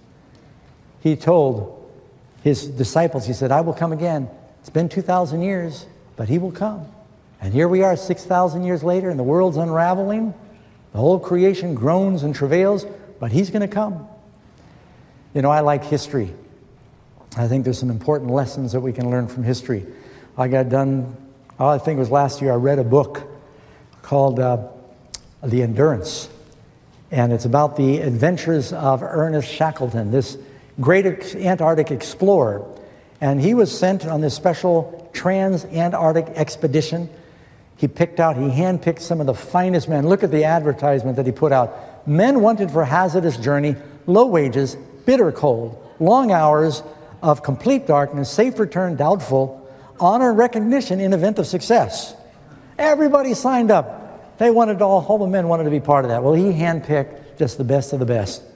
He told his disciples, he said, I will come again. It's been 2,000 years, but he will come. And here we are 6,000 years later, and the world's unraveling. The whole creation groans and travails, but he's going to come. You know, I like history. I think there's some important lessons that we can learn from history. I got done, I think it was last year, I read a book called The Endurance. And it's about the adventures of Ernest Shackleton, this great Antarctic explorer. And he was sent on this special trans-Antarctic expedition. He handpicked some of the finest men. Look at the advertisement that he put out. Men wanted for hazardous journey, low wages, bitter cold, long hours of complete darkness, safe return doubtful, honor and recognition in event of success. Everybody signed up. All the men wanted to be part of that. Well, he handpicked just the best of the best.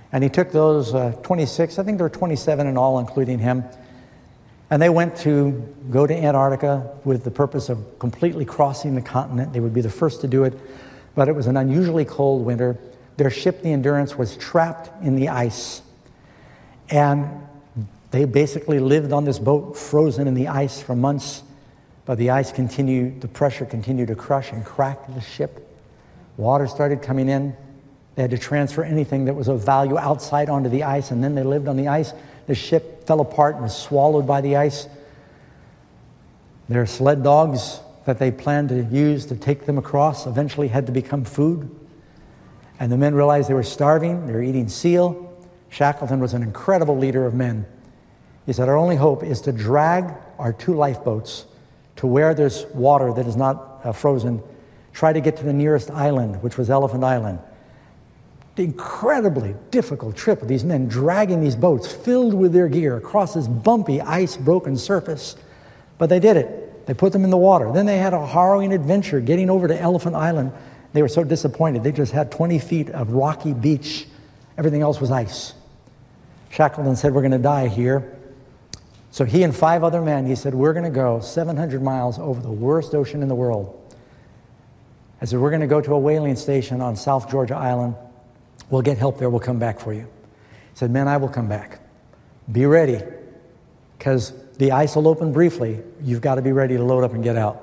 And he took those 26, I think there were 27 in all, including him, and they went to go to Antarctica with the purpose of completely crossing the continent. They would be the first to do it, but it was an unusually cold winter. Their ship, the Endurance, was trapped in the ice, and they basically lived on this boat, frozen in the ice for months, but the ice continued, the pressure continued to crush and crack the ship. Water started coming in. They had to transfer anything that was of value outside onto the ice, and then they lived on the ice. The ship fell apart and was swallowed by the ice. Their sled dogs that they planned to use to take them across eventually had to become food. And the men realized they were starving. They were eating seal. Shackleton was an incredible leader of men. He said, our only hope is to drag our 2 lifeboats to where there's water that is not frozen, try to get to the nearest island, which was Elephant Island. The incredibly difficult trip of these men dragging these boats filled with their gear across this bumpy, ice-broken surface. But they did it. They put them in the water. Then they had a harrowing adventure getting over to Elephant Island. They were so disappointed. They just had 20 feet of rocky beach. Everything else was ice. Shackleton said, we're going to die here. So he and 5 other men, he said, we're going to go 700 miles over the worst ocean in the world. I said, we're going to go to a whaling station on South Georgia Island. We'll get help there. We'll come back for you. He said, men, I will come back. Be ready, because the ice will open briefly. You've got to be ready to load up and get out.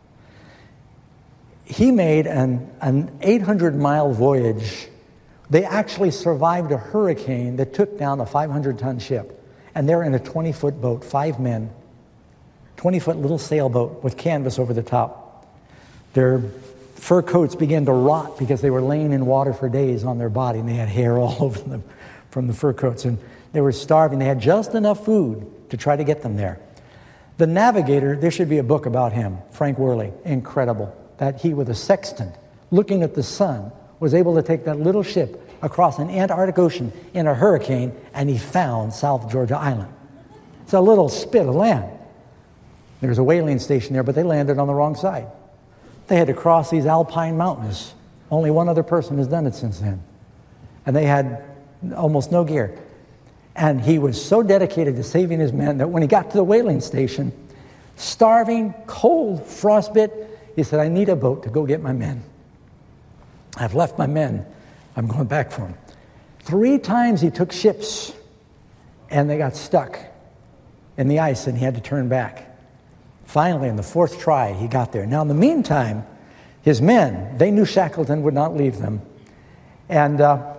He made an 800-mile voyage. They actually survived a hurricane that took down a 500-ton ship. And they're in a 20-foot boat, 5 men, 20-foot little sailboat with canvas over the top. Their fur coats began to rot because they were laying in water for days on their body, and they had hair all over them from the fur coats. And they were starving. They had just enough food to try to get them there. The navigator, there should be a book about him, Frank Worley, incredible, that he, with a sextant, looking at the sun, was able to take that little ship across an Antarctic Ocean in a hurricane, and he found South Georgia Island. It's a little spit of land. There's a whaling station there, but they landed on the wrong side. They had to cross these alpine mountains. Only one other person has done it since then. And they had almost no gear. And he was so dedicated to saving his men that when he got to the whaling station, starving, cold, frostbite, he said, I need a boat to go get my men. I've left my men. I'm going back for them. 3 times he took ships, and they got stuck in the ice, and he had to turn back. Finally, in the 4th try, he got there. Now, in the meantime, his men, they knew Shackleton would not leave them. And the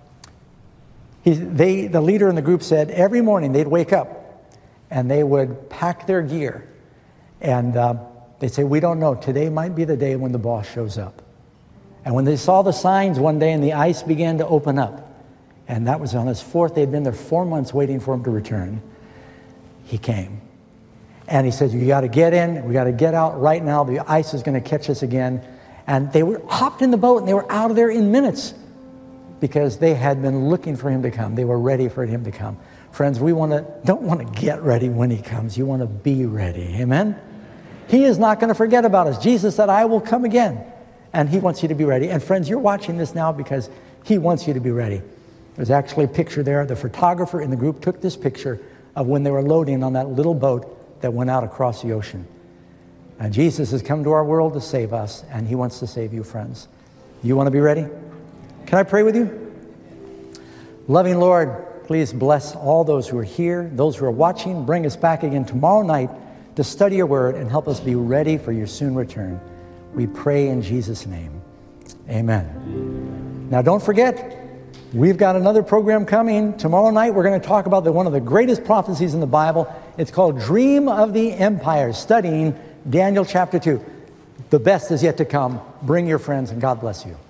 leader in the group said every morning they'd wake up, and they would pack their gear. And they'd say, we don't know. Today might be the day when the boss shows up. And when they saw the signs one day and the ice began to open up, and that was on his 4th, they'd been there 4 months waiting for him to return, he came. And he said, you got to get in, we got to get out right now, the ice is going to catch us again. And they were hopped in the boat, and they were out of there in minutes because they had been looking for him to come. They were ready for him to come. Friends, we don't want to get ready when he comes. You want to be ready. Amen? He is not going to forget about us. Jesus said, I will come again. And he wants you to be ready. And friends, you're watching this now because he wants you to be ready. There's actually a picture there. The photographer in the group took this picture of when they were loading on that little boat that went out across the ocean. And Jesus has come to our world to save us, and he wants to save you, friends. You want to be ready? Can I pray with you? Loving Lord, please bless all those who are here, those who are watching. Bring us back again tomorrow night to study your word and help us be ready for your soon return. We pray in Jesus' name. Amen. Now, don't forget, we've got another program coming. Tomorrow night, we're going to talk about one of the greatest prophecies in the Bible. It's called Dream of the Empire, studying Daniel chapter 2. The best is yet to come. Bring your friends, and God bless you.